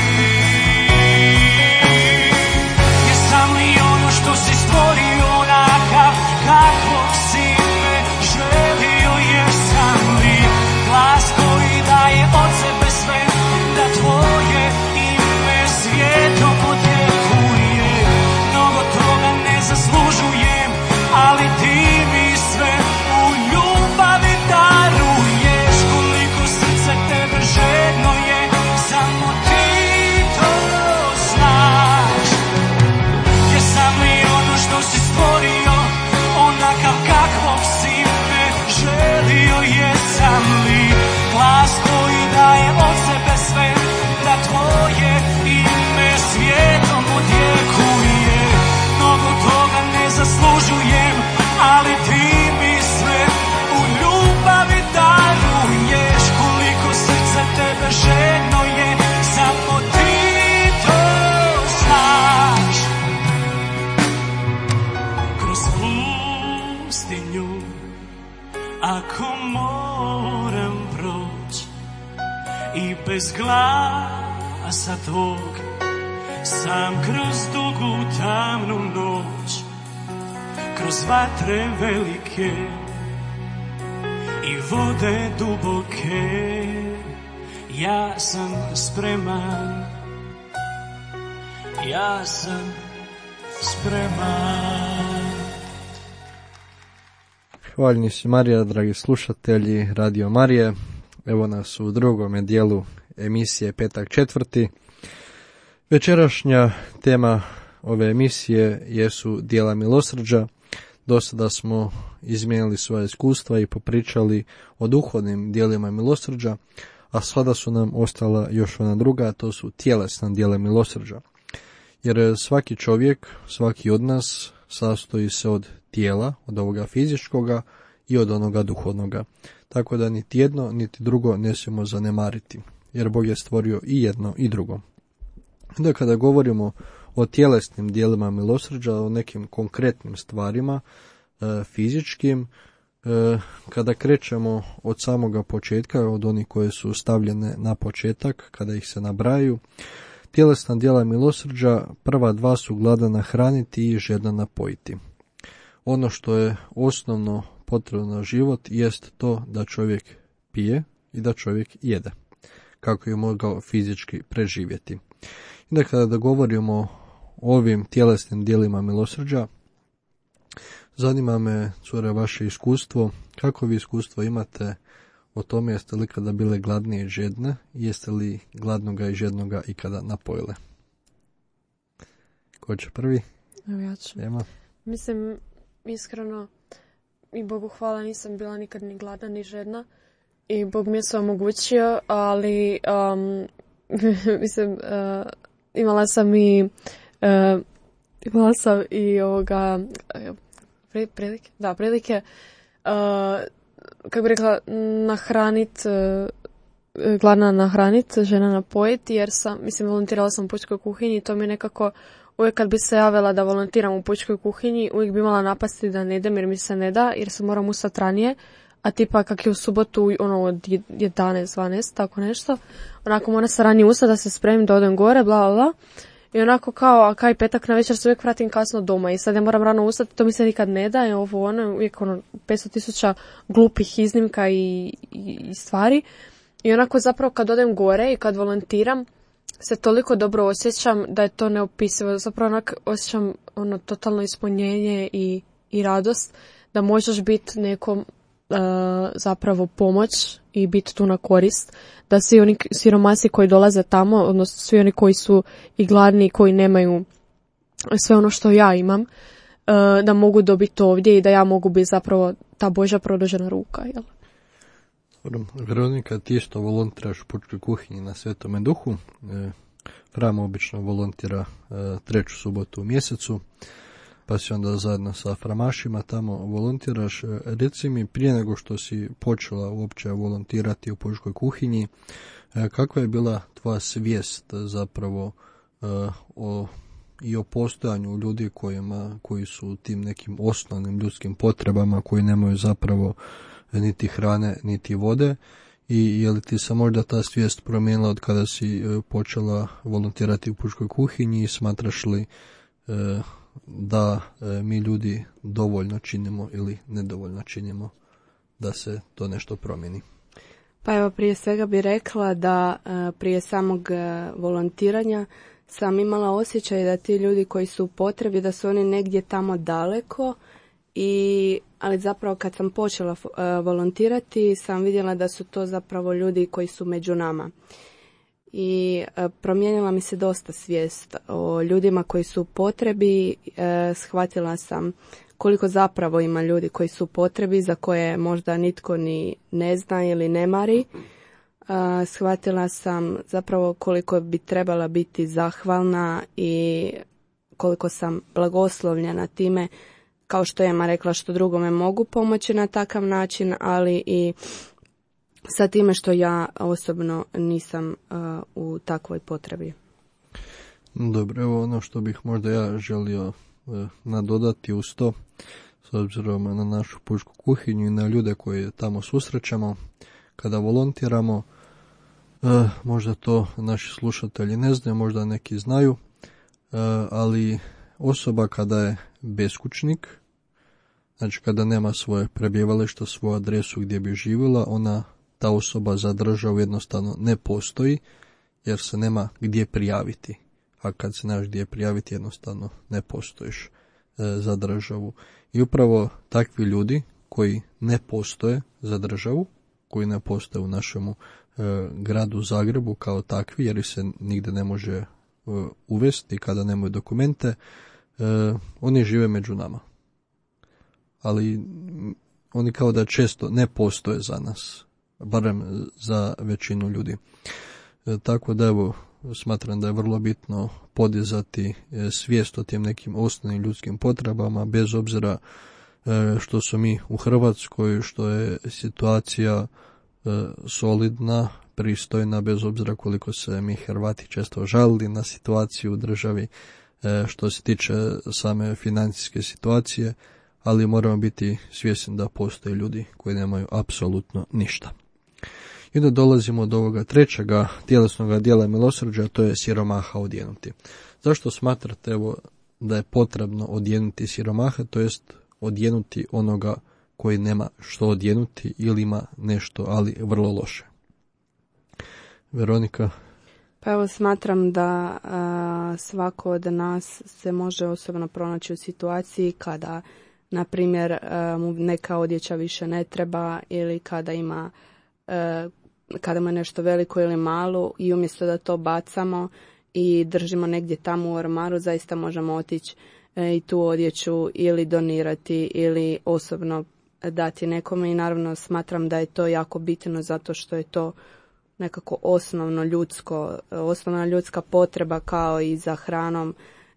Jesam li ono što si stvorio, onakav kakvog si me želio? Jesam li glas koji daje od sebe sve, da tvoje ime svijetom odjekuje? Mnogo toga ne zaslužujem, ali ti mi sve u ljubavi daruješ. Koliko srce tebe žedno je, samo ti to znaš. Jesam li ono što si stvorio, onakav kakvog si me želio? Jesam li glas koji daje od sebe sve, da tvoje ime svijetom odjekuje? Mnogo toga ne zaslužujem, ali ti mi sve u ljubavi daruješ. Koliko srce tebe žedno je, samo ti to znaš. Kroz pustinju, ako moram proći, i bez glasa tvog, sam kroz dugu tamnu noć, kroz vatre velike i vode duboke, ja sam spreman, ja sam spreman. Hvaljeni si Marija, dragi slušatelji Radio Marije. Evo nas u drugome dijelu emisije Petak četvrti. Večerašnja tema ove emisije jesu dijela milosrđa. Do sada smo izmijenili svoje iskustva i popričali o duhovnim dijelima milosrđa, a sada su nam ostala još ona druga, a to su tjelesna dijela milosrđa. Jer svaki čovjek, svaki od nas sastoji se od tijela, od ovoga fizičkoga i od onoga duhovnoga. Tako da niti jedno, niti drugo ne smijemo zanemariti, jer Bog je stvorio i jedno i drugo. Da kada govorimo o tjelesnim dijelima milosrđa, o nekim konkretnim stvarima, e, fizičkim, e, kada krećemo od samoga početka, od onih koje su stavljene na početak, kada ih se nabrajaju, tjelesna dijela milosrđa, prva dva su gladan nahraniti i žedan napojiti. Ono što je osnovno potrebno na život jest to da čovjek pije i da čovjek jede, kako je mogao fizički preživjeti. I da kada da govorimo o ovim tjelesnim dijelima milosrđa, zanima me, cure, vaše iskustvo, kako vi iskustvo imate o tome, jeste li kada bile gladne i žedne, jeste li gladnoga i žednoga ikada napojile? Ko će prvi? Evo ja ću. Ema. Mislim, iskreno, i Bogu hvala, nisam bila nikad ni gladna ni žedna i Bog mi je sve omogućio, ali um, mislim, uh, imala sam i uh, imala sam i ovoga, prilike, da, prilike, uh, kako bi rekla, nahranit, uh, gladna nahranit, žena napojiti, jer sam, mislim, volontirala sam u pučkoj kuhinji i to mi je nekako, uvijek kad bi se javila da volontiram u pučkoj kuhinji, uvijek bi imala napasti da ne idem jer mi se ne da, jer se moram ustati ranije, a tipa kak je u subotu, ono, od jedanaest dvanaest, tako nešto, onako moram se ranije ustati da se spremim, da odem gore, bla, bla, bla. I onako kao, a kaj petak na večer se uvijek vratim kasno doma i sad ja moram rano ustati, to mi se nikad ne da, i ovo ono, uvijek ono, petsto tisuća glupih iznimka i, i, i stvari. I onako zapravo kad odem gore i kad volontiram, se toliko dobro osjećam da je to neopisivo. Zapravo onak osjećam ono totalno ispunjenje i, i radost da možeš biti nekom uh, zapravo pomoć i biti tu na korist. Da svi oni siromasi koji dolaze tamo, odnosno svi oni koji su i gladni i koji nemaju sve ono što ja imam, uh, da mogu dobiti ovdje i da ja mogu biti zapravo ta Božja produžena ruka, jel? Veronika, ti isto volontiraš u pučkoj kuhinji na Svetome Duhu. E, Fram obično volontira e, treću subotu u mjesecu, pa si onda zajedno sa framašima tamo volontiraš. E, reci mi, prije nego što si počela uopće volontirati u pučkoj kuhinji, e, kakva je bila tvoja svijest zapravo e, o, i o postojanju ljudi kojima, koji su u tim nekim osnovnim ljudskim potrebama, koji nemaju zapravo niti hrane, niti vode, i je li ti se možda ta svijest promijenila od kada si počela volontirati u pučkoj kuhinji i smatraš li e, da e, mi ljudi dovoljno činimo ili nedovoljno činimo da se to nešto promijeni? Pa evo, prije svega bih rekla da e, prije samog e, volontiranja sam imala osjećaj da ti ljudi koji su u potrebi, da su oni negdje tamo daleko, i ali zapravo kad sam počela uh, volontirati sam vidjela da su to zapravo ljudi koji su među nama. I uh, promijenila mi se dosta svijest o ljudima koji su u potrebi. Uh, shvatila sam koliko zapravo ima ljudi koji su u potrebi, za koje možda nitko ni ne zna ili ne mari. Uh, shvatila sam zapravo koliko bi trebala biti zahvalna i koliko sam blagoslovljena time, kao što je Ema rekla, što drugome mogu pomoći na takav način, ali i sa time što ja osobno nisam uh, u takvoj potrebi. Dobro, evo ono što bih možda ja želio uh, nadodati uz to, s obzirom na našu pučku kuhinju i na ljude koje tamo susrećemo, kada volontiramo, uh, možda to naši slušatelji ne znaju, možda neki znaju, uh, ali osoba kada je beskućnik, znači kada nema svoje prebivalište, svoju adresu gdje bi živjela, ona, ta osoba za državu jednostavno ne postoji, jer se nema gdje prijaviti. A kad se nemaš gdje prijaviti, jednostavno ne postojiš e, za državu. I upravo takvi ljudi koji ne postoje za državu, koji ne postoje u našemu e, gradu Zagrebu kao takvi, jer se nigdje ne može e, uvesti kada nemaju dokumente, e, oni žive među nama. Ali oni kao da često ne postoje za nas, barem za većinu ljudi. E, tako da evo, smatram da je vrlo bitno podizati e, svijest o tim nekim osnovnim ljudskim potrebama, bez obzira e, što su mi u Hrvatskoj, što je situacija e, solidna, pristojna, bez obzira koliko se mi Hrvati često žalili na situaciju u državi e, što se tiče same financijske situacije, ali moramo biti svjesni da postoje ljudi koji nemaju apsolutno ništa. I onda dolazimo do ovoga trećega tjelesnog dijela milosrđa, to je siromaha odjenuti. Zašto smatrate evo da je potrebno odjenuti siromaha, to jest odjenuti onoga koji nema što odjenuti ili ima nešto, ali vrlo loše? Veronika? Pa evo, smatram da a, svako od nas se može osobno pronaći u situaciji kada, na primjer, mu neka odjeća više ne treba, ili kada ima a, kada mu je nešto veliko ili malo, i umjesto da to bacamo i držimo negdje tamo u ormaru, zaista možemo otići e, i tu odjeću ili donirati ili osobno dati nekome. I naravno smatram da je to jako bitno, zato što je to nekako osnovno ljudsko, osnovna ljudska potreba, kao i za hranom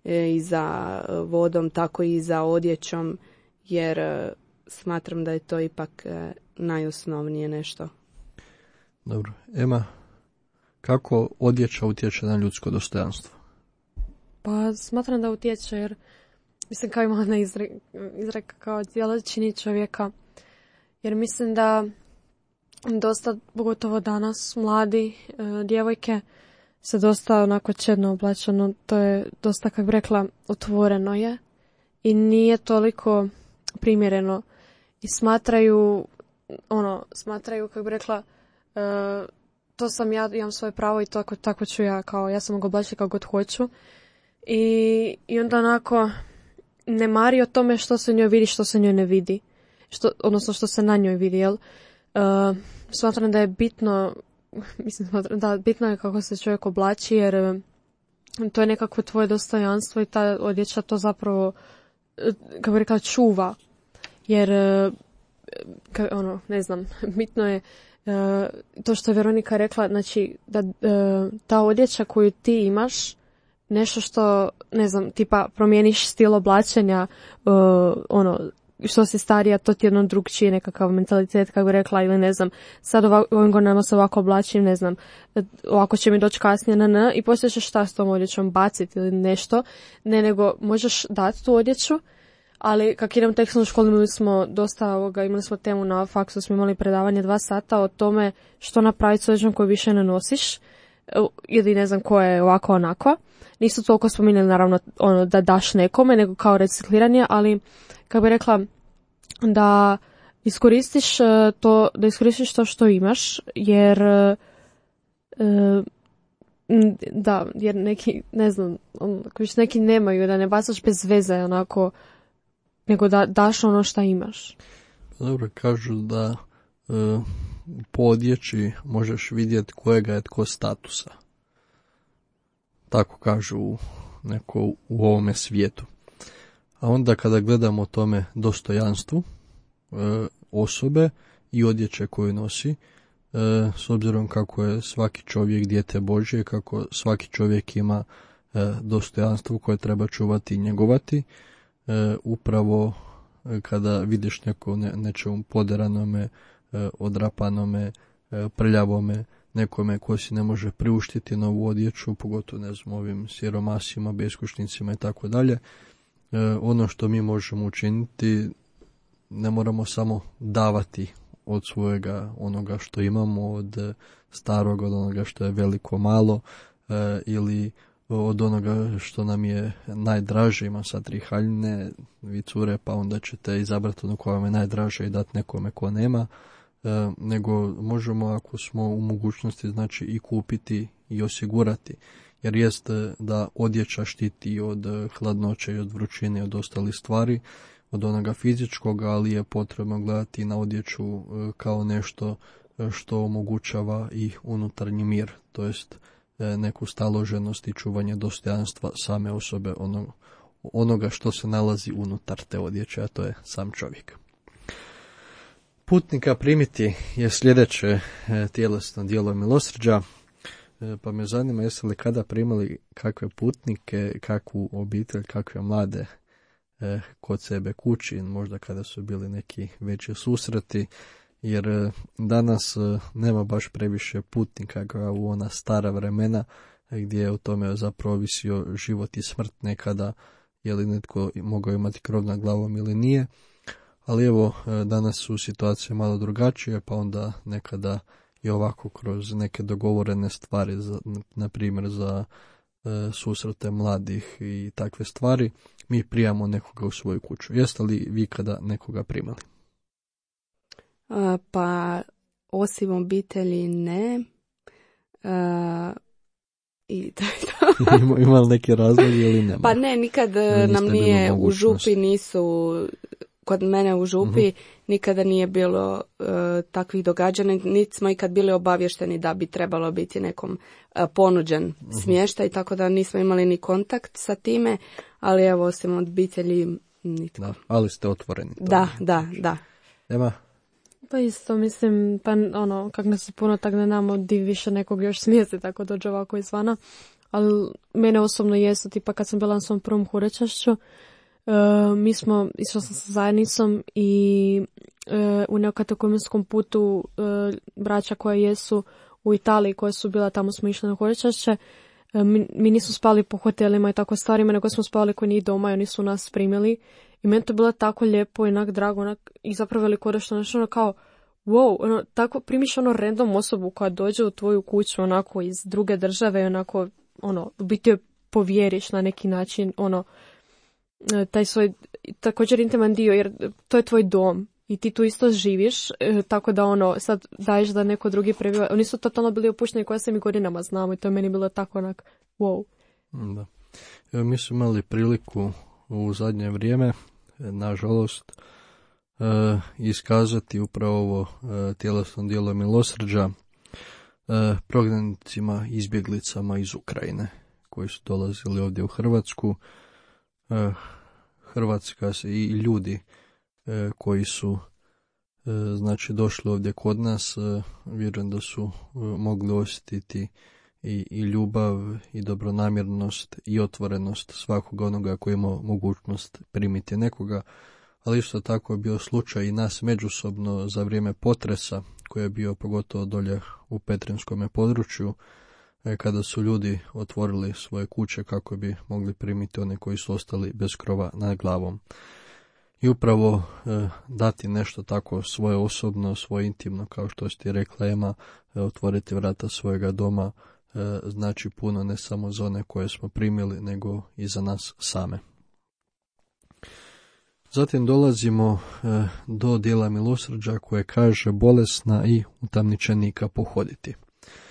e, i za vodom, tako i za odjećom, jer e, smatram da je to ipak e, najosnovnije nešto. Dobro. Ema, kako odjeća utječe na ljudsko dostojanstvo? Pa smatram da utječe jer, mislim kao ima ona izreka, izreka kao djelo čini čovjeka. Jer mislim da dosta, pogotovo danas, mladi e, djevojke se dosta onako čedno oblačeno, to je dosta, kako bi rekla, otvoreno je i nije toliko primjereno i smatraju, ono, smatraju, kako bi rekla, e, to sam ja, imam svoje pravo i tako, tako ću ja, kao ja sam mogu oblačiti kako god hoću. I, i onda onako ne mari o tome što se njoj vidi, što se njoj ne vidi. Što, odnosno što se na njoj vidi, jel? Uh, smatram da je bitno, mislim, smatram, da bitno je kako se čovjek oblači, jer uh, to je nekako tvoje dostojanstvo i ta odjeća to zapravo, uh, kako bi rekla, čuva. Jer, uh, ka, ono, ne znam, bitno je uh, to što je Veronika rekla, znači, da uh, ta odjeća koju ti imaš, nešto što, ne znam, tipa promijeniš stil oblačenja, uh, ono, što si starija, to ti jedno drugčiji nekakav mentalitet, kako bi rekla, ili ne znam, sad ovako, ovim godinama se ovako oblačim, ne znam, ovako će mi doći kasnije, na na, i poslije ćeš šta s tom odjećom baciti ili nešto, ne, nego možeš dati tu odjeću, ali kak idem u tekstilnu školu, imali smo dosta ovoga, imali smo temu na faksu, smo imali predavanje dva sata o tome što napraviti s odjećom koju više ne nosiš, ili ne znam koja je ovako onako. Nisu toliko spominjali naravno ono da daš nekome, nego kao recikliranje, ali kako bi rekla da iskoristiš to, da iskoristiš to što imaš, jer da, jer neki, ne znam, ako više neki nemaju, da ne bacaš bez veze onako, nego da daš ono što imaš. Dobro, kažu da e, po odjeći možeš vidjeti kojega je tko statusa. Tako kažu neko u ovome svijetu. A onda kada gledamo tome dostojanstvu e, osobe i odjeće koju nosi, e, s obzirom kako je svaki čovjek dijete Božje, kako svaki čovjek ima e, dostojanstvo koje treba čuvati i njegovati, e, upravo e, kada vidiš neko ne, nečemu poderanome, e, odrapanome, e, prljavome, nekome ko si ne može priuštiti novu odjeću, pogotovo ne znam, ovim siromasima, beskućnicima i tako dalje. Ono što mi možemo učiniti, ne moramo samo davati od svojega onoga što imamo, od starog, od onoga što je veliko malo, e, ili od onoga što nam je najdraže. Ima sad tri haljine, vi cure, pa onda ćete izabrati ono koje vam je najdraže i dati nekome ko nema. E, nego možemo, ako smo u mogućnosti, znači i kupiti i osigurati, jer jest da odjeća štiti od hladnoće i od vrućine i od ostalih stvari, od onoga fizičkog, ali je potrebno gledati na odjeću kao nešto što omogućava i unutarnji mir, to jest neku staloženost i čuvanje dostojanstva same osobe, onog, onoga što se nalazi unutar te odjeće, a to je sam čovjek. Putnika primiti je sljedeće tjelesno djelo milosrđa, pa me zanima jeste li kada primali kakve putnike, kakvu obitelj, kakve mlade eh, kod sebe kući, možda kada su bili neki veći susreti, jer eh, danas eh, nema baš previše putnika kao u ona stara vremena, eh, gdje je u tome zapravo visio život i smrt nekada, je li netko mogao imati krov nad glavom ili nije. Ali evo, danas su situacije malo drugačije, pa onda nekada i ovako kroz neke dogovorene stvari, za, na primjer za e, susrete mladih i takve stvari, mi prijamo nekoga u svoju kuću. Jeste li vi kada nekoga primali? A, pa, osim obitelji ne. A, i to je to. Ima, ima li neki razlog ili nema? Pa ne, nikad nam nije u župi nisu... Kod mene u župi uh-huh. nikada nije bilo uh, takvih događanja, niti smo ikad bili obavješteni da bi trebalo biti nekom uh, ponuđen uh-huh. smještaj, tako da nismo imali ni kontakt sa time, ali evo, osim od obitelji nitko. Da, ali ste otvoreni. Da, da, da. Ema? Pa isto, mislim, pa ono, kak nas je puno, tak ne namo di više nekog još smjesti, tako dođe ovako izvana. ali mene osobno jesu, tipa kad sam bila na svom prvom hurečašću, uh, mi smo, išla sam sa zajednicom i uh, u neokatekumerskom putu uh, braća koja jesu u Italiji, koja su bila tamo, smo išli na hurečašće, uh, mi, mi nismo spali po hotelima i tako stvarima, nego smo spali kod njih doma i oni su nas primili i meni to bilo tako lijepo i onak drago onak, i zapravo veliko nešto, znači ono kao wow, ono, tako primiš ono random osobu koja dođe u tvoju kuću onako iz druge države i onako, ono, u biti joj povjeriš na neki način, ono, taj svoj, također intiman dio, jer to je tvoj dom i ti tu isto živiš, tako da ono, sad daješ da neko drugi prebiva. Oni su totalno bili opušteni koja se mi godinama znamo i to je meni bilo tako onak, wow. Da. Evo, mi smo imali priliku u zadnje vrijeme, nažalost, Uh, iskazati upravo ovo uh, tjelesno djelo milosrđa uh, prognanicima, izbjeglicama iz Ukrajine koji su dolazili ovdje u Hrvatsku. Uh, Hrvatska se i ljudi uh, koji su uh, znači došli ovdje kod nas, uh, vjerujem da su uh, mogli osjetiti i, i ljubav i dobronamjernost i otvorenost svakog onoga koji ima mogućnost primiti nekoga. Ali isto tako je bio slučaj i nas međusobno za vrijeme potresa, koji je bio pogotovo dolje u Petrinjskom području, kada su ljudi otvorili svoje kuće kako bi mogli primiti one koji su ostali bez krova nad glavom. I upravo eh, dati nešto tako svoje osobno, svoje intimno, kao što ste rekla Ema, eh, otvoriti vrata svojega doma, eh, znači puno ne samo za one koje smo primili, nego i za nas same. Zatim dolazimo e, do dijela milosrđa koje kaže bolesna i utamničenika pohoditi. E,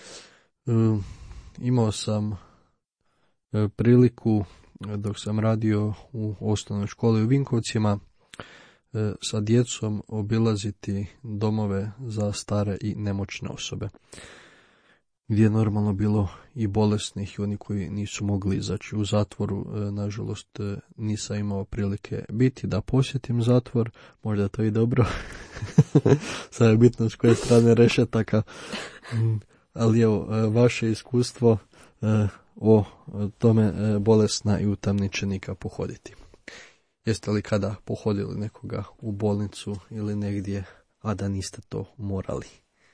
imao sam e, priliku dok sam radio u osnovnoj školi u Vinkovcima e, sa djecom obilaziti domove za stare i nemoćne osobe, gdje je normalno bilo i bolesnih i oni koji nisu mogli izaći u zatvoru. Nažalost, nisam imao prilike biti da posjetim zatvor, možda to i dobro, sad je bitno s koje strane rešetaka, ali evo, vaše iskustvo o tome bolesna i utamničenika pohoditi. Jeste li kada pohodili nekoga u bolnicu ili negdje, a da niste to morali?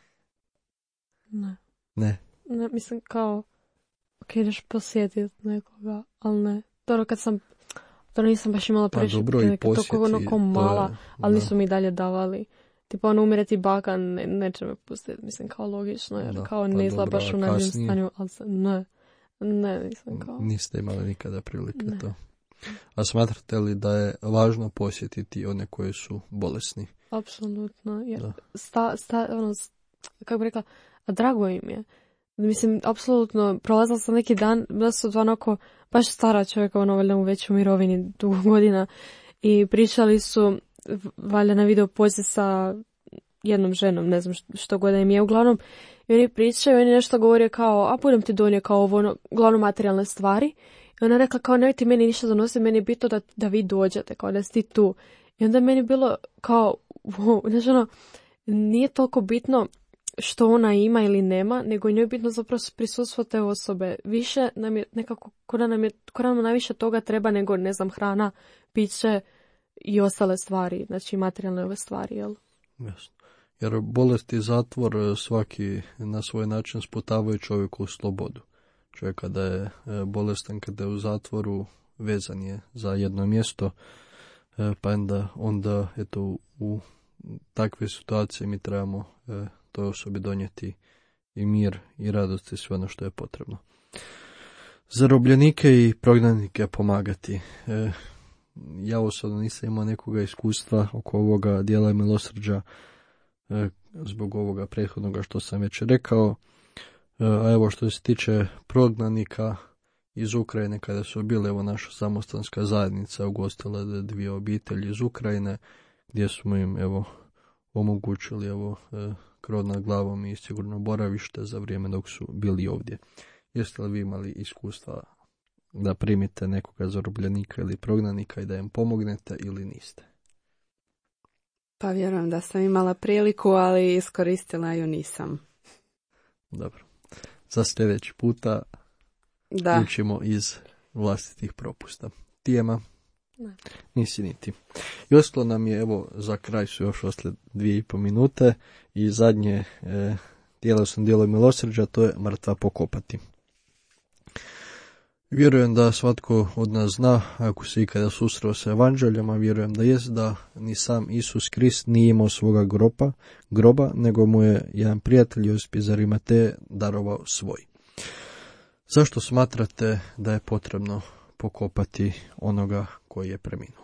Ne. Ne. Ne, mislim kao, ok, ideš posjetiti nekoga, ali ne. Dobro, kad sam, to nisam baš imala previše, pa dobro, i posjeti, to ono ko mala, je, ali da. nisu mi dalje davali. Tipo, ono, umireti baka, ne, neće me pustiti, mislim, kao logično, jer da, kao pa ne izgleda dobro, baš u najboljem stanju, ali se, ne, ne, nisam kao. Niste imali nikada prilike ne. To. A smatrate li da je važno posjetiti one koji su bolesni? Apsolutno, jer sta, sta, ono, kako bi rekla, a drago im je. Mislim, apsolutno, prolazila sam neki dan, bila su dva onako, baš stara čovjeka, ono, valjda u većoj mirovini, dugo godina, i pričali su, valjda na video poziv sa jednom ženom, ne znam što god im je, uglavnom, i oni pričaju, i oni nešto govore kao, a budem ti donio kao ovo, ono, uglavnom materijalne stvari, i ona rekla kao, nemojte meni ništa donositi, meni je bitno da, da vi dođete, kao da ste tu, i onda meni bilo kao, wow, znači ono, nije toliko bitno što ona ima ili nema, nego njoj je bitno zapravo prisustvo te osobe. Više nam je nekako, kod nam, je, kod nam najviše toga treba nego, ne znam, hrana, piće i ostale stvari, znači materijalne ove stvari, jel? Jasno. Jer bolest i zatvor svaki na svoj način sputavaju čovjeku u slobodu. Čovjek kada je bolestan, kada je u zatvoru, vezan je za jedno mjesto, pa onda, onda eto, u takve situacije mi trebamo toj osobi donijeti i mir i radost i sve ono što je potrebno. Zarobljenike i prognanike pomagati. E, ja osobno nisam imao nekoga iskustva oko ovoga dijela milosrđa e, zbog ovoga prethodnoga što sam već rekao. E, a evo što se tiče prognanika iz Ukrajine, kada su bile, evo naša samostanska zajednica ugostila dvije obitelji iz Ukrajine, gdje smo im evo omogućili evo e, krov nad glavom i sigurno boravište za vrijeme dok su bili ovdje. Jeste li vi imali iskustva da primite nekoga zarobljenika ili prognanika i da im pomognete ili niste? Pa vjerujem da sam imala priliku, ali iskoristila ju nisam. Dobro. Za sljedeći puta Da. učimo iz vlastitih propusta. Ti, Ema? Ne. Nisi niti. I ostalo nam je, evo, za kraj su još ostale dvije i po minute i zadnje e, tjelesno djelo milosrđa, to je mrtva pokopati. Vjerujem da svatko od nas zna, ako se ikada susreo sa evanđeljama, vjerujem da jest da ni sam Isus Krist nije imao svoga groba, groba, nego mu je jedan prijatelj Josip iz Arimateje darovao svoj. Zašto smatrate da je potrebno pokopati onoga koji je preminuo?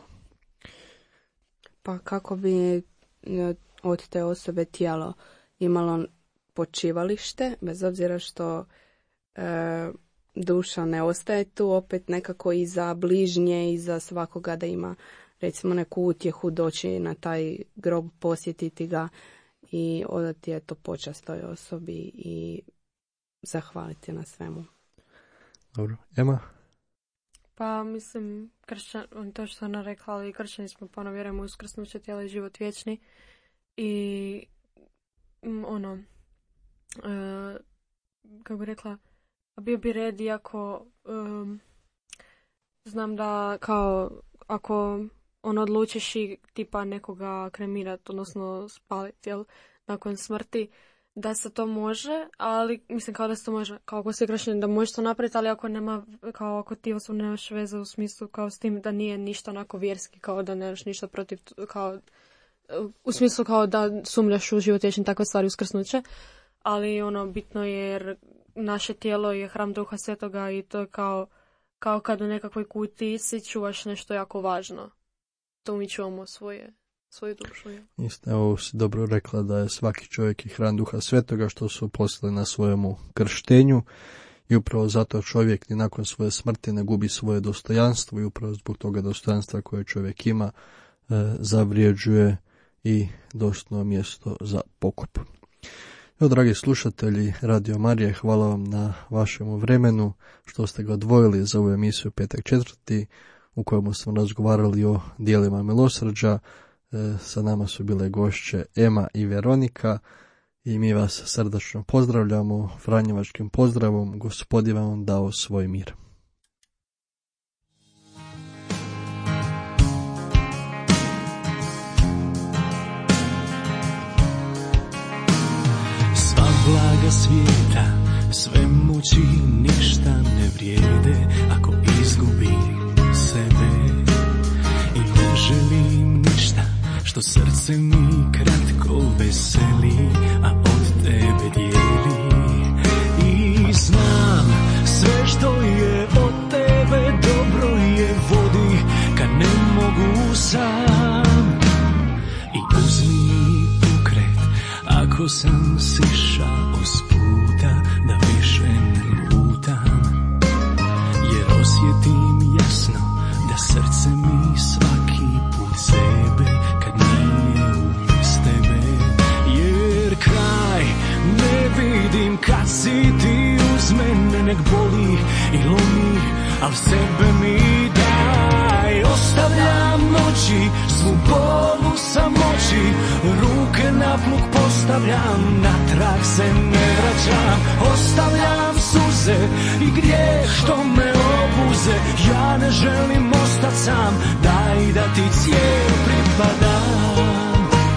Pa kako bi od te osobe tijelo imalo počivalište, bez obzira što e, duša ne ostaje tu, opet nekako i za bližnje i za svakoga da ima recimo neku utjehu doći na taj grob, posjetiti ga i odati je to počast toj osobi i zahvaliti na svemu. Dobro. Ema? Pa mislim, kršćan, to što ona rekla, ali kršćani smo, pa vjerujemo u uskrsnuće tijela i život vječni. I ono, e, kako bi rekla, bio bi red iako um, znam da kao ako on odlučiš i tipa nekoga kremirati, odnosno spaliti, jel, nakon smrti, da se to može, ali mislim kao da se to može, kao ako si kršćanin da možeš to napraviti, ali ako nema, kao ako ti osobno nemaš veze u smislu kao s tim da nije ništa onako vjerski, kao da nemaš ništa protiv, kao u smislu kao da sumnjaš u život vječni, takve stvari, uskrsnuće, ali ono bitno je jer naše tijelo je hram Duha Svetoga i to je kao, kao kad u nekakvoj kutiji si čuvaš nešto jako važno. To mi čuvamo svoje, svoju dušu. Isto, evo si dobro rekla da je svaki čovjek i hram Duha Svetoga što su poslali na svojemu krštenju i upravo zato čovjek ni nakon svoje smrti ne gubi svoje dostojanstvo i upravo zbog toga dostojanstva koje čovjek ima e, zavrijeđuje i dostojno mjesto za pokop. Evo, dragi slušatelji Radio Marije, hvala vam na vašemu vremenu što ste ga odvojili za ovu emisiju Petak četvrti u kojemu smo razgovarali o dijelima milosrđa. E, sa nama su bile gošće Ema i Veronika i mi vas srdačno pozdravljamo franjevačkim pozdravom. Gospodin vam dao svoj mir. Blaga svijeta, sve moći ništa ne vrijede ako izgubim sebe i ne želim ništa što srce mi kratko veseli, a od tebe dijeli. I znam sve što je od tebe dobro je vodi kad ne mogu sam i uzmi pokret ako sam sišao s puta da više ne lutam, jer osjetim jasno da srce mi svaki put sebe kad nije uz tebe, jer kraj ne vidim kad si ti uz mene, nek boli i lomi, al sebe mi daj. Ostavljam noći, svu bolu samoći, ruke na plug postavljam, natrag se ne vraćam. Ostavljam suze i grijeh što me obuze, ja ne želim ostat sam, daj da ti cijel pripadam.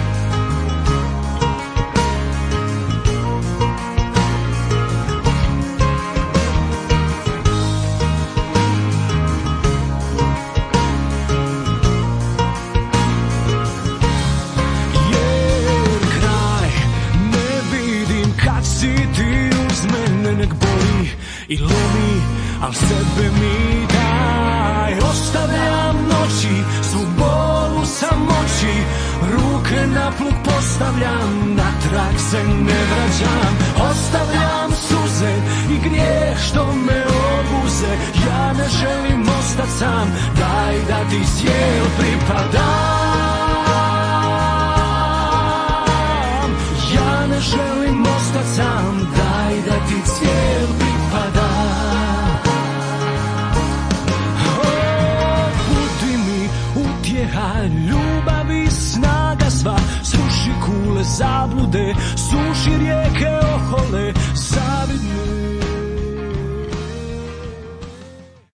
I lomi, al sebe mi daj. Ostavljam noći, svu bolu samoći, ruke na plug postavljam, natrag se ne vraćam. Ostavljam suze i grijeh što me obuze, ja ne želim ostat sam, daj da ti cijel pripadam. Ja ne želim ostat sam, daj